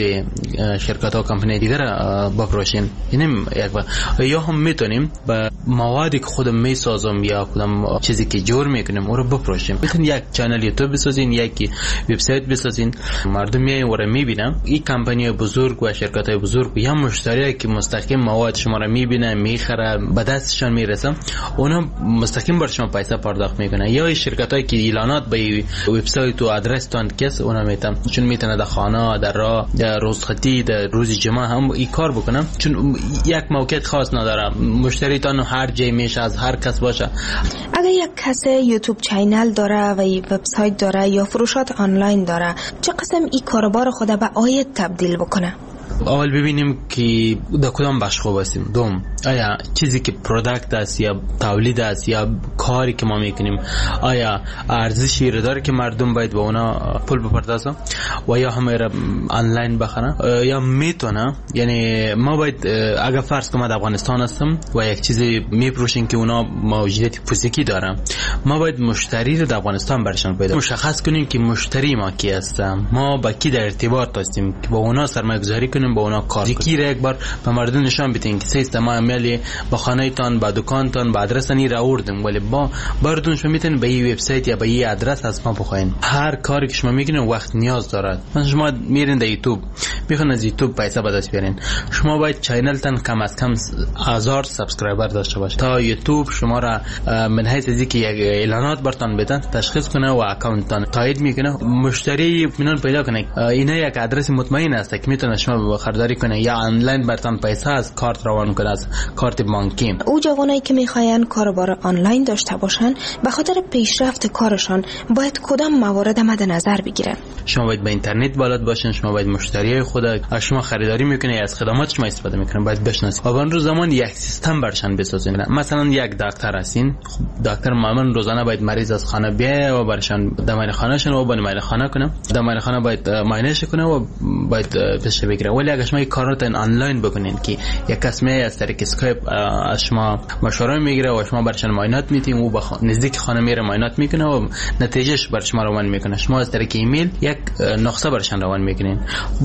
شرکت ها کمپانی دیگر بفروشیم. اینم یک یا هم میتونیم با موادی که خودم میسازم یا کدام چیزی که جور میکنیم اون رو بفروشیم. میتونیم یک چنل یوتیوب بسازین، یک وبسایت بسازین، مردم میایین و رو میبینن. این کمپانی بزرگ و شرکت های بزرگ یا مشتری که مستقیم مواد شما رو میبینن، میخره، به دستشان میرسه، اونا مستقیم بر شما پیسه پرداخت میکنن. یا این شرکت هایی که اعلانات به وبسایت و آدرس تان کس اونا میتونن، چون میتونه در خانه، در راه، در روزخطی، در روز جمعه هم این کار بکنن، چون یک موقعیت خاص نداره. مشتری تان هر جای میشه، از هر کس باشه. اگر یک کس یوتیوب چینل داره و وبسایت داره یا فروشات آنلاین داره، چه قسم این کاروبار خود به عاید تبدیل بکنه؟ اول ببینیم که در کدام بخش خوب هستیم. دوم، آیا چیزی که پروداکت است یا تولید است یا کاری که ما میکنیم آیا ارزشی رو داره که مردم باید به اونا پول بپردازن و یا همه را آنلاین بخرن، یا میتونه. یعنی ما باید اگر فرض کنم در افغانستان هستم و یک چیزی میپروشیم که اونا موجودیت فیزیکی دارن، ما باید مشتری رو در افغانستان برشان پیدا مشخص کنیم که مشتری ما کی هست، ما با کی در ارتباط هستیم که با اونا سرمایه‌گذاری کنیم، با اونا کار کنیم. یک بار به مردم نشان بدیم که سیستم عملی با خانه‌تان، با دکانتان، با آدرس نی را آوردیم، ولی با بردون شما میتونید به این وبسایت یا به این آدرس از ما بخواین. هر کاری که شما میکنین وقت نیاز داره. مثلا شما میرین در یوتیوب، میخواین از یوتیوب پیسه به دست بیارین، شما باید چینل تان کم از کم 1000 سابسکرایبر داشته باشه تا یوتیوب شما را من حیث از اینکه یک اعلانات برتون بدن تشخیص کنه و اکانت تان تایید میکنه، مشتری اطمینان پیدا کنه. اینا یک آدرس مطمئن است که میتونه شما خریداری کنه یا آنلاین برتون پیسه از کارت روان کنه، از کارت بانکی. او جوانایی که میخواین کاروبار آنلاین داشته باشن به خاطر پیشرفت کارشان باید کدام موارد مد نظر بگیرن؟ شما باید به اینترنت بلد باشین، شما باید مشتری خود از شما خریداری میکنه یا از خدمات شما استفاده میکنه باید بشناسید. و اون روز زمان یک سیستم برشان بسازین. مثلا یک دکتر هستین، دکتر معمولا روزانه باید مریض از خانه بیاد و برشان دمای خانهشون و باید خانه کنه، دمای خانه باید معاینه کنه و باید پیش بگیره. ولی اگه شما این کارات آنلاین بکنین که یک کس می از طریق اسکایپ از شما مشوره میگیره و شما برشان معاینات میتین و نزدیک خانه میره معاینات میکنه و نتیجهش بر شما روان میکنه. شما از طریق ایمیل یک نسخه برشان روان میکنین.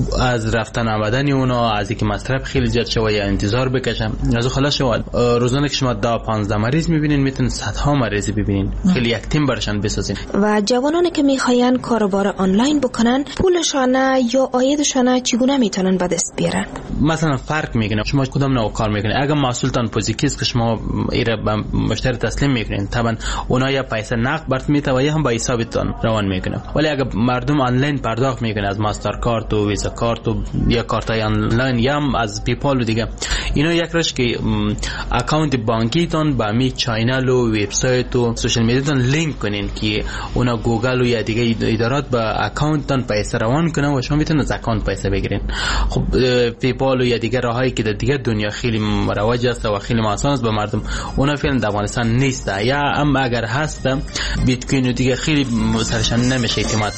از رفتن آمدن اونا، از اینکه مصرف خیلی زیاد شه و یا انتظار بکشن، از خلاص شما روزانه که شما 10-15 مریض میبینین، میتونین صدها مریض ببینین. خیلی یک تیم برشان بسازین. و جوانانی که میخواین کاروبار آنلاین بکنن، پولشان یا عایدشان چگونه میتونن آن به دست بیارند. مثلا فرق میکنه شما کدام نوع کار میکنید. اگر محصولتان فیزیکی که شما ایره به مشتری تسلیم میکنین طبعا اونا یا پیسه نقد برات میته و یا هم با حسابتان روان میکنه. ولی اگر مردم آنلاین پرداخت میکنه از ماسترکارت و ویزا کارت و یا کارتای آنلاین یا هم از پیپال و دیگه، اینا یک روش که اکانت بانکیتون با می چینل و وبسایت و سوشال میدیاتون لینک کنین که اونا گوگل و یا دیگه ادارات با اکانتتون پیسه روان کنه و شما میتونید از اکانت پیسه بگیرین. خب پیپال و یا دیگه راهایی که در دیگه دنیا خیلی رواج است و خیلی آسان است به مردم، اونا فعلا در افغانستان نیست. یا اما اگر هست بیت کوین و دیگه خیلی سرشان نمیشه اعتماد.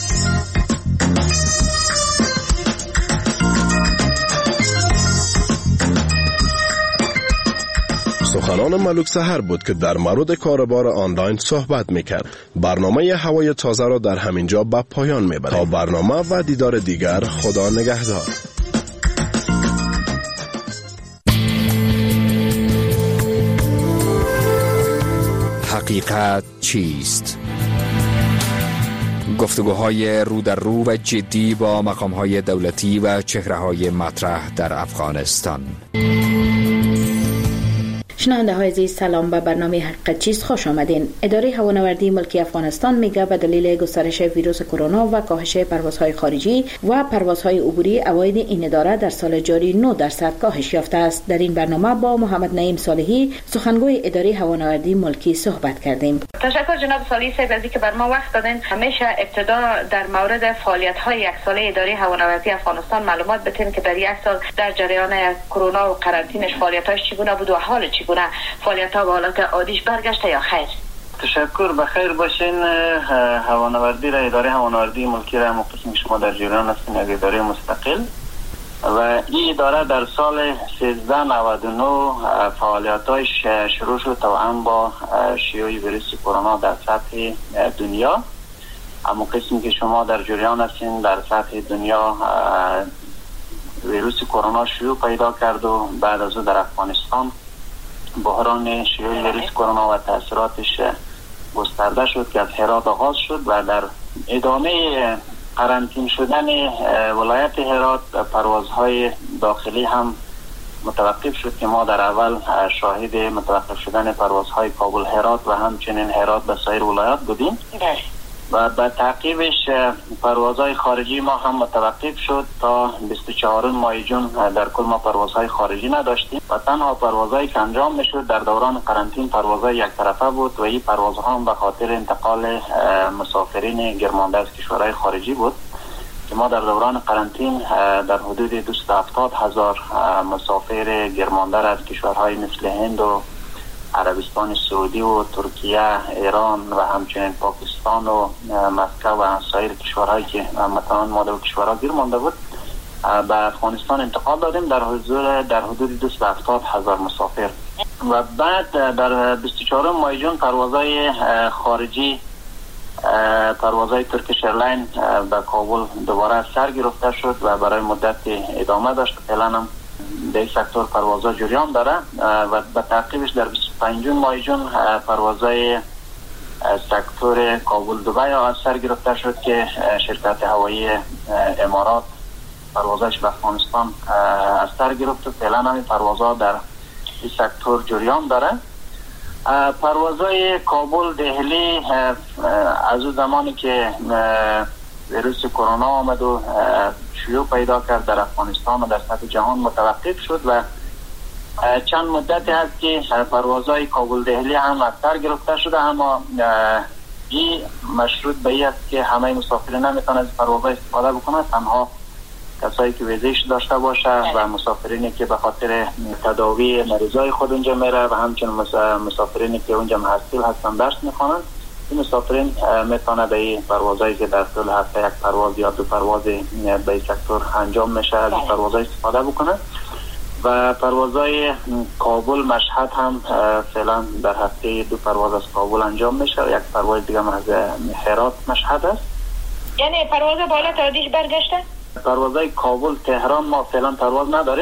سخنان ملک سحر بود که در مورد کاروبار آنلاین صحبت میکرد. برنامه هوای تازه را در همینجا به پایان میبریم. تا برنامه و دیدار دیگر، خدا نگهدار. حقیقت چیست؟ گفتگوهای رو در رو و جدی با مقامهای دولتی و چهره‌های مطرح در افغانستان. شنونده های عزیز، سلام. به برنامه حقیقت چیست خوش آمدین. اداره هوانوردی ملکی افغانستان میگه به دلیل گسترش ویروس کرونا و کاهش پروازهای خارجی و پروازهای عبوری عواید این اداره در سال جاری 9% کاهش یافته است. در این برنامه با محمد نعیم صالحی، سخنگوی اداره هوانوردی ملکی، صحبت کردیم. تشکر جناب صالحی صاحب از اینکه بر ما وقت دادین. همیشه ابتدا در مورد فعالیت‌های یک ساله اداره هوانوردی افغانستان معلومات بدین که در یک سال در جریان کرونا و قرنطینه‌اش فعالیت‌هاش چگونه بود و حال چگونه فعالیت‌ها به حالت عادیش برگشته یا خیر؟ تشکر، بخیر باشین. هوانوردی را اداره هوانوردی ملکی را مقسم شما در جریان هستین، یک اداره مستقل و این اداره در سال 1399 فعالیت‌هاش شروع شد توأم با شیوع ویروس کرونا در سطح دنیا. اما قسمی که شما در جریان هستین در سطح دنیا ویروس کرونا شیوع پیدا کرد و بعد از او در افغانستان بحران شیوع ویروس کرونا و تاثیراتش گسترده شد که از هرات آغاز شد و در ادامه قرنطین شدن ولایت هرات پروازهای داخلی هم متوقف شد که ما در اول شاهد متوقف شدن پروازهای کابل هرات و همچنین هرات به سایر ولایات بودیم و به تعقیبش پروازهای خارجی ما هم متوقف شد تا 24 ماه جون. در کل ما پروازهای خارجی نداشتیم و تنها پروازهایی که انجام میشد در دوران قرنطین پروازهای یک طرفه بود و این پروازها هم به خاطر انتقال مسافرین گرمانده از کشورهای خارجی بود که ما در دوران قرنطین در حدود 270,000 مسافر گرمانده از کشورهای مثل هند و عربستان سعودی و ترکیه، ایران و همچنین پاکستان و مسکو و سایر کشورهایی که مثلا ماده و کشورها گیر مانده بود به افغانستان انتقال دادیم در حدود 270,000 مسافر و بعد در 24 ماه جون پروازهای خارجی پروازهای ترکیش ایرلاین به کابل دوباره سر گرفته شد و برای مدت ادامه داشت. فعلا هم در این سکتور پروازها جریان داره و به تعقیبش در 25 ماه جون پروازهای سکتور کابل دبی از سر گرفته شد که شرکت هوایی امارات پروازهاش به افغانستان از سر گرفت و فعلا هم پروازها در این سکتور جریان داره. پروازهای کابل دهلی از اون زمانی که ویروس کرونا آمد و شیوع پیدا کرد در افغانستان و در سطح جهان متوقف شد و چند مدتی هست که پروازهای کابل دهلی هم از سر گرفته شده، اما این مشروط به این است که همه مسافرین نمیتونن از پروازها استفاده بکنن، تنها کسایی که ویزیش داشته باشه و مسافرینی که به خاطر تداوی مریضای خود اونجا میره و همچنین مسافرینی که اونجا محصل هستن درس میخوانن، این مسافرین میتونه به این پروازهایی که در طول هفته یک پرواز یا دو پرواز به این سکتور انجام میشه از پروازهای استفاده بکنن و پروازهای کابل مشهد هم فعلا در هفته دو پرواز از کابل انجام میشه و یک پرواز دیگه از هرات مشهد است. یعنی پرواز بالا تا دیش برگشته؟ پروازهای کابل تهران ما فعلا پرواز نداریم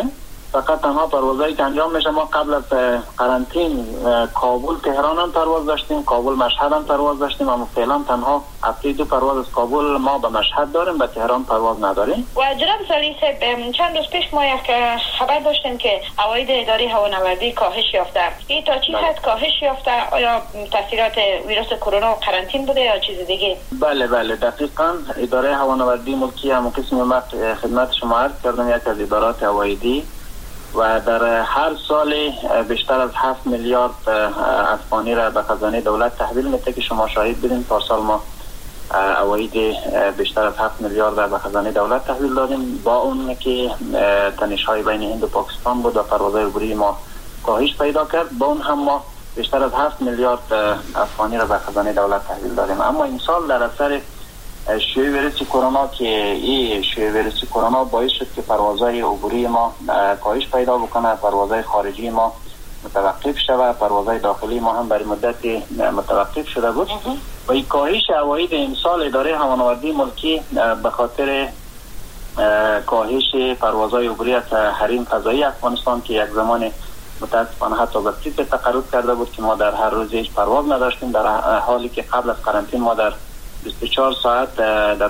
فقط تنها پروازهایی که انجام میشه. ما قبل از قرنطین کابل تهران هم پرواز داشتیم، کابل مشهد هم پرواز داشتیم، اما فعلا تنها هفته 2 پرواز از کابل ما به مشهد داریم، به تهران پرواز نداریم. و جناب سالیس، چند روز پیش ما یک خبر داشتیم که عواید اداره هوانوردی کاهش یافته. این تا چی حد کاهش یافته؟ آیا تاثیرات ویروس کرونا و قرنطین بوده یا چیز دیگه؟ بله دقیقاً اداره هوانوردی ملکی هم قسم خدمت شما عرض کردم، یک از ادارات هوایدی و در هر سال بیشتر از 7 میلیارد افغانی را به خزانه دولت تحویل میده که شما شاهد بودین. پارسال ما عواید بیشتر از 7 میلیارد را به خزانه دولت تحویل دادیم، با اون که تنش‌های بین هند و پاکستان بود و پروازهای عبوری ما کاهش پیدا کرد، با اون هم ما بیشتر از 7 میلیارد افغانی را به خزانه دولت تحویل دادیم. اما این سال در اثر شیوع ویروس کرونا که این شیوع ویروس کرونا باعث شد که پروازهای عبوری ما کاهش پیدا بکنه، پروازهای خارجی ما متوقف شود، پروازهای داخلی ما هم برای مدتی متوقف شده بود و این کاهش عواید امسال اداره هوانوردی ملکی به خاطر کاهش پروازهای عبوری از حریم فضایی افغانستان که یک زمان متاسفانه حتی به 30 تقرب کرده بود که ما در هر روز هیچ پرواز نداشتیم، در حالی که قبل از قرنطین ما در 24 ساعت در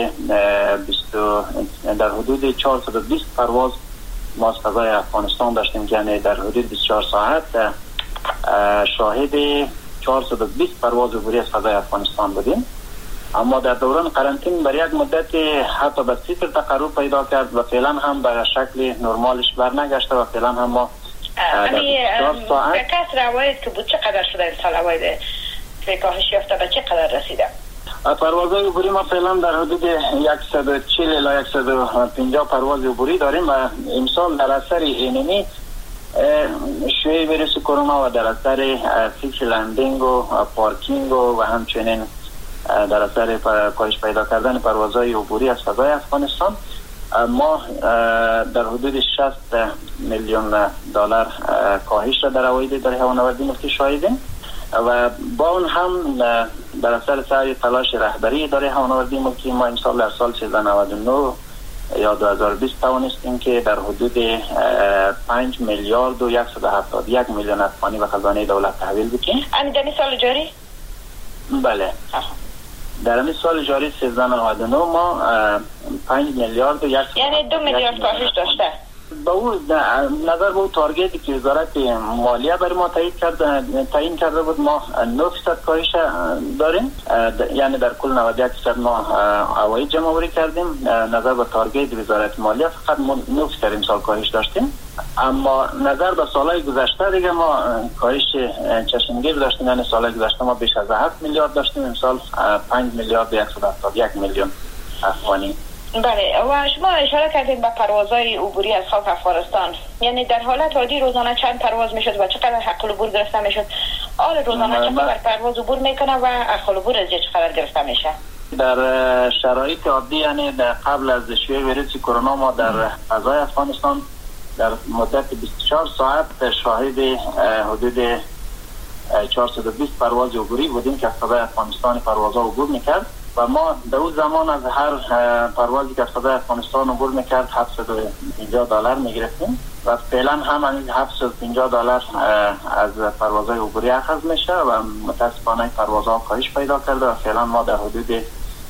حدود 420 پرواز ما از فضای افغانستان داشتیم، یعنی در حدود 24 ساعت شاهد 420 پرواز عبوری از فضای افغانستان بودیم. اما در دوران قرنطین برای یک مدت حتی به 30 تقرب پیدا کرد و فعلا هم به شکل نرمالش برنگشته و فعلا هم ما در 24 ساعت کسر عواید که بود چقدر شده این سال عواید کاهش یافته به چقدر رسیده؟ پروازهای عبوری ما فعلا در حدود 140 الی 150 پرواز عبوری داریم و امسال در اثر اینمی شیوع ویروس کرونا و در اثر فیکس لندینگ و پارکینگ و همچنین در اثر کاهش پیدا کردن پروازهای عبوری از فضای افغانستان ما در حدود 60 میلیون دلار کاهش را در عواید اداره هوانوردی ملکی شاهدیم و با اون هم در اثر سعی تلاش رهبری اداره هوانوردی ملکی ما امسال در سال 1399 یا 2020 توانستیم که در حدود 5 میلیارد و 171 میلیون افغانی به خزانه دولت تحویل بکنیم. در سال جاری؟ بله. در این سال جاری 1399 ما 5 میلیارد و 1 یعنی 2 میلیارد کاهش داشته. با او نظر به تارگتی که وزارت مالیه برای ما تعیین کرده بود ما 9% کاهش داریم، یعنی در کل 91% ما عواید جمع آوری کردیم. نظر به تارگت وزارت مالیه فقط 9% امسال کاهش داشتیم، اما نظر به سالهای گذشته دیگه ما کاهش چشمگیر داشتیم، یعنی سالهای گذشته ما بیش از 7 میلیارد داشتیم، امسال 5 میلیارد و 171 میلیون افغانی. بله و شما اشاره کردین به پروازهای عبوری از خاک افغانستان، یعنی در حالت عادی روزانه چند پرواز میشد و چقدر حق العبور گرفته میشد؟ آره روزانه چقدر پرواز عبور میکنه و حق العبور از چقدر گرفته میشه؟ در شرایط عادی یعنی قبل از شیوع ویروس کرونا ما در فضای افغانستان در مدت 24 ساعت شاهد حدود 420 پرواز عبوری بودیم که از فضای افغانستان پروازها عبور میکرد و ما در اون زمان از هر پروازی که از فضای افغانستان عبور میکرد 750 دلار میگرفتیم و فعلا هم این 750 دلار از پروازهای عبوری اخذ میشه و متاسفانه پروازها کاهش پیدا کرده و فعلا ما در حدود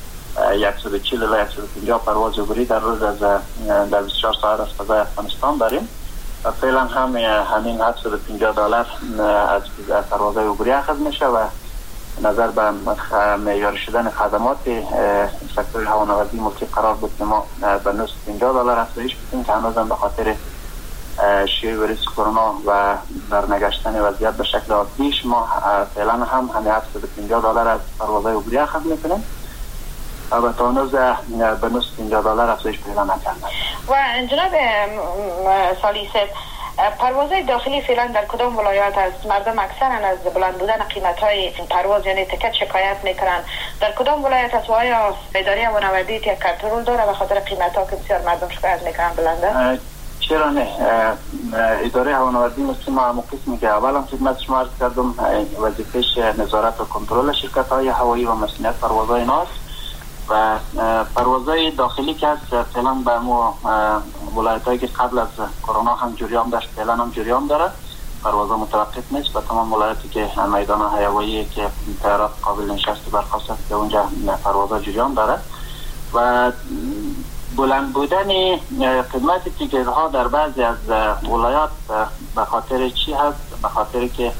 140 الی 150 پرواز عبوری در روز در 24 ساعت از فضای افغانستان داریم و فعلا هم همین 750 دلار از پروازهای عبوری اخذ میشه و نظر به معیاری شدن خدمات سکتور هوانوردی ملکی قرار بود که ما به 950 دلار افزایش بدیم که هنوزم به خاطر شیوع ویروس کرونا و برنگشتن وضعیت به شکل عادیش ما فعلا هم همین 750 دلار از پروازهای عبوری اخذ میکنیم و تا هنوز به 950 دلار افزایش پیدا نکردن. و جناب سالیس پروازهای داخلی فعلا در کدام ولایات از مردم اکثرا از بلند بودن قیمت‌های پرواز یعنی تکت شکایت میکنن؟ در کدام ولایت از آیا اداره هوانوردی یک کنترل داره به خاطر قیمت‌ها که بسیار مردم شکایت میکنن بلنده؟ چرا نه؟ اداره هوانوردی مثل ما هم قسمی که اول هم خدمت شما عرض کردم وظیفه‌اش نظارت و کنترل شرکت‌های هوایی و مسئولیت پروازهای ناست و پروازهای داخلی که هست فعلا به مو ولایت‌هایی که قبل از کرونا هم جریان داشت فعلا هم جریان داره. پروازها متوقف نیست و تمام ولایتی که میدان هوایی که طیارات قابل نشست برخاست است که اونجا پروازها جریان داره و بلند بودن خدمت تیکت‌ها در بعضی از ولایات به خاطر چی هست؟ به خاطر که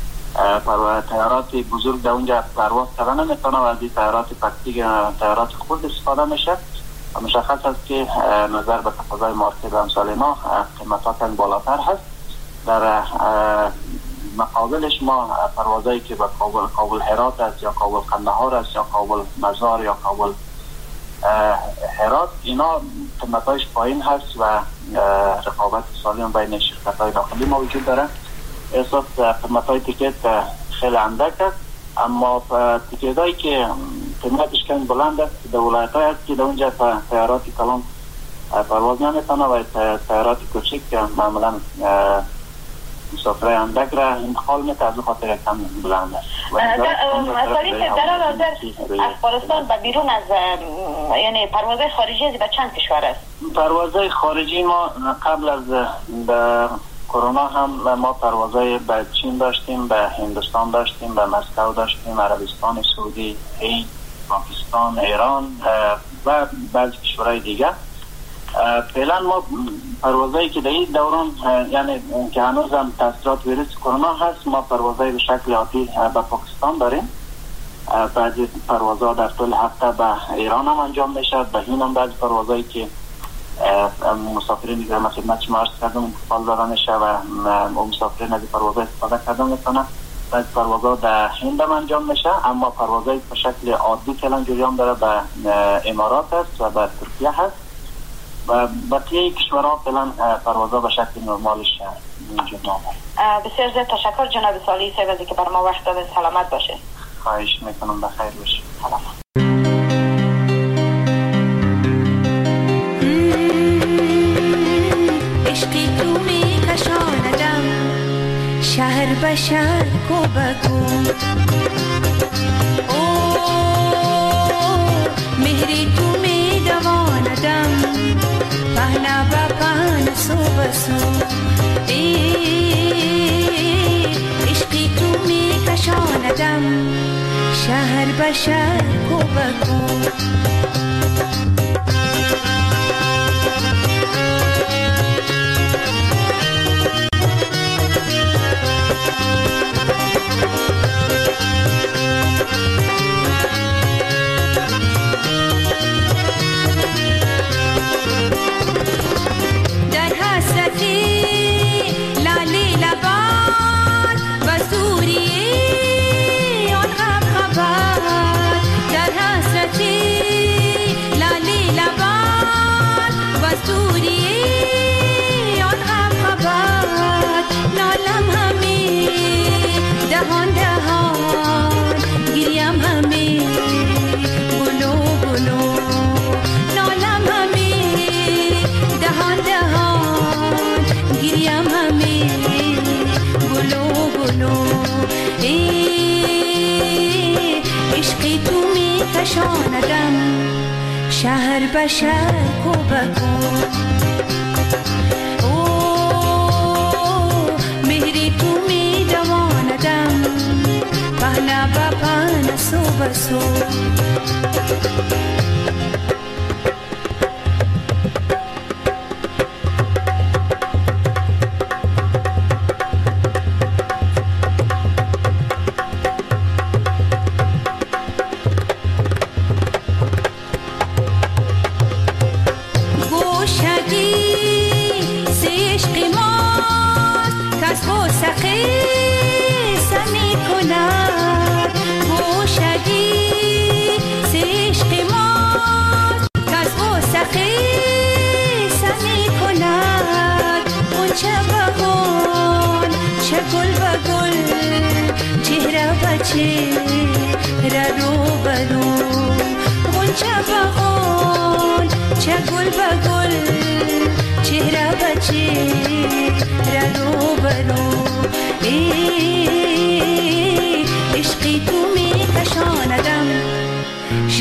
طیارات بزرگ در اونجا پرواز کردن نمیتونه و از این طیارات خود استفاده میشه و مشخص است که نظر به تقاضای مارکت امثال ما قیمتات بالاتر هست. در مقابلش ما پروازایی که به کابل هرات است یا کابل قندهار است یا کابل مزار یا کابل هرات اینا قیمتایش پایین هست و رقابت سالم بین شرکت‌های داخلی ما وجود داره. احساس قیمت‌های تیکت خیلی اندک است، اما تیکت‌هایی که قیمتش کم بلند است در ولایت‌های است که در اونجا طیارات کلان پرواز نمی‌کنه و طیارات کوچک معمولا مسافر اندک را انتقال می‌کنه، از خاطر کم بلند است. در حال حاضر افغانستان به بیرون از یعنی پروازهای خارجی به چند کشور است؟ پروازهای خارجی ما قبل از کرونا هم ما پروازهای به چین داشتیم، به هندوستان داشتیم، به مسکو داشتیم، عربستان سعودی، هند، پاکستان، ایران و بعضی کشورهای دیگه. فعلا ما پروازهایی که در این دوران یعنی که هنوز هم تاثیرات ویروس کرونا هست، ما پروازهای به شکل عادی به پاکستان داریم. بعضی پروازها در طول هفته به ایران هم انجام میشه، به هند هم بعضی پروازهایی که مسافرین دیگر ما خدمت شما عرض کردم انتقال داده میشه و مسافرین از پروازها استفاده کردن میکنن. بعضی پروازها در هند هم انجام میشه، اما پروازهای به شکل عادی که الان جریان داره به امارات است و به ترکیه هست و بقیه کشورها فعلا پروازها به شکل نرمالش وجود نداره. بسیار زیاد تشکر جناب صالحی صاحب که بر ما وقت دادید. سلامت باشید. خواهش میکنم، بخیر باشید. سلامت. عشقی تو می کشاندم شهر به شهر کو بگو مهری تو می دواندم پهنا با پهن سو بسو عشقی تو می کشاندم شهر به شهر کو بگو شهر به شهر کو بگو مهری تو می دواندم پهنا با پهن سو بسو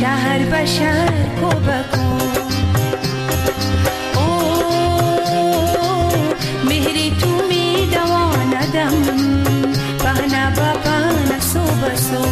شهر به شهر کو بکن مهری تو می دواندم پهنه با پهنه سو بسو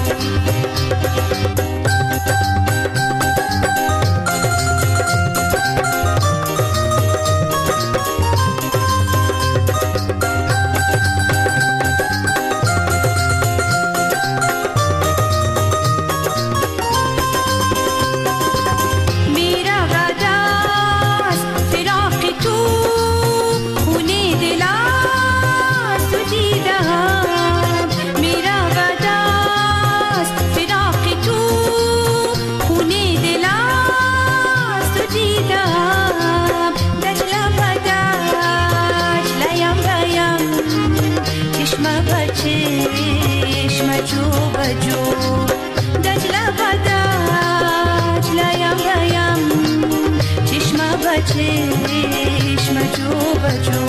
چشم جو بجو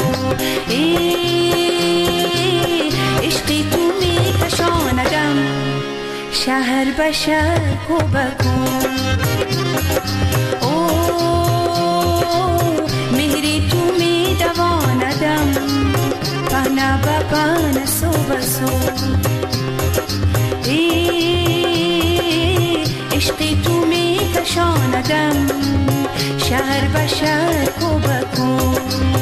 عشقی تو می کشاندم شهر به شهر کو بکن مهری تو می دواندم پهنه به پهنه سو بسو عشقی تو می کشاندم شهر به شهر کو بکن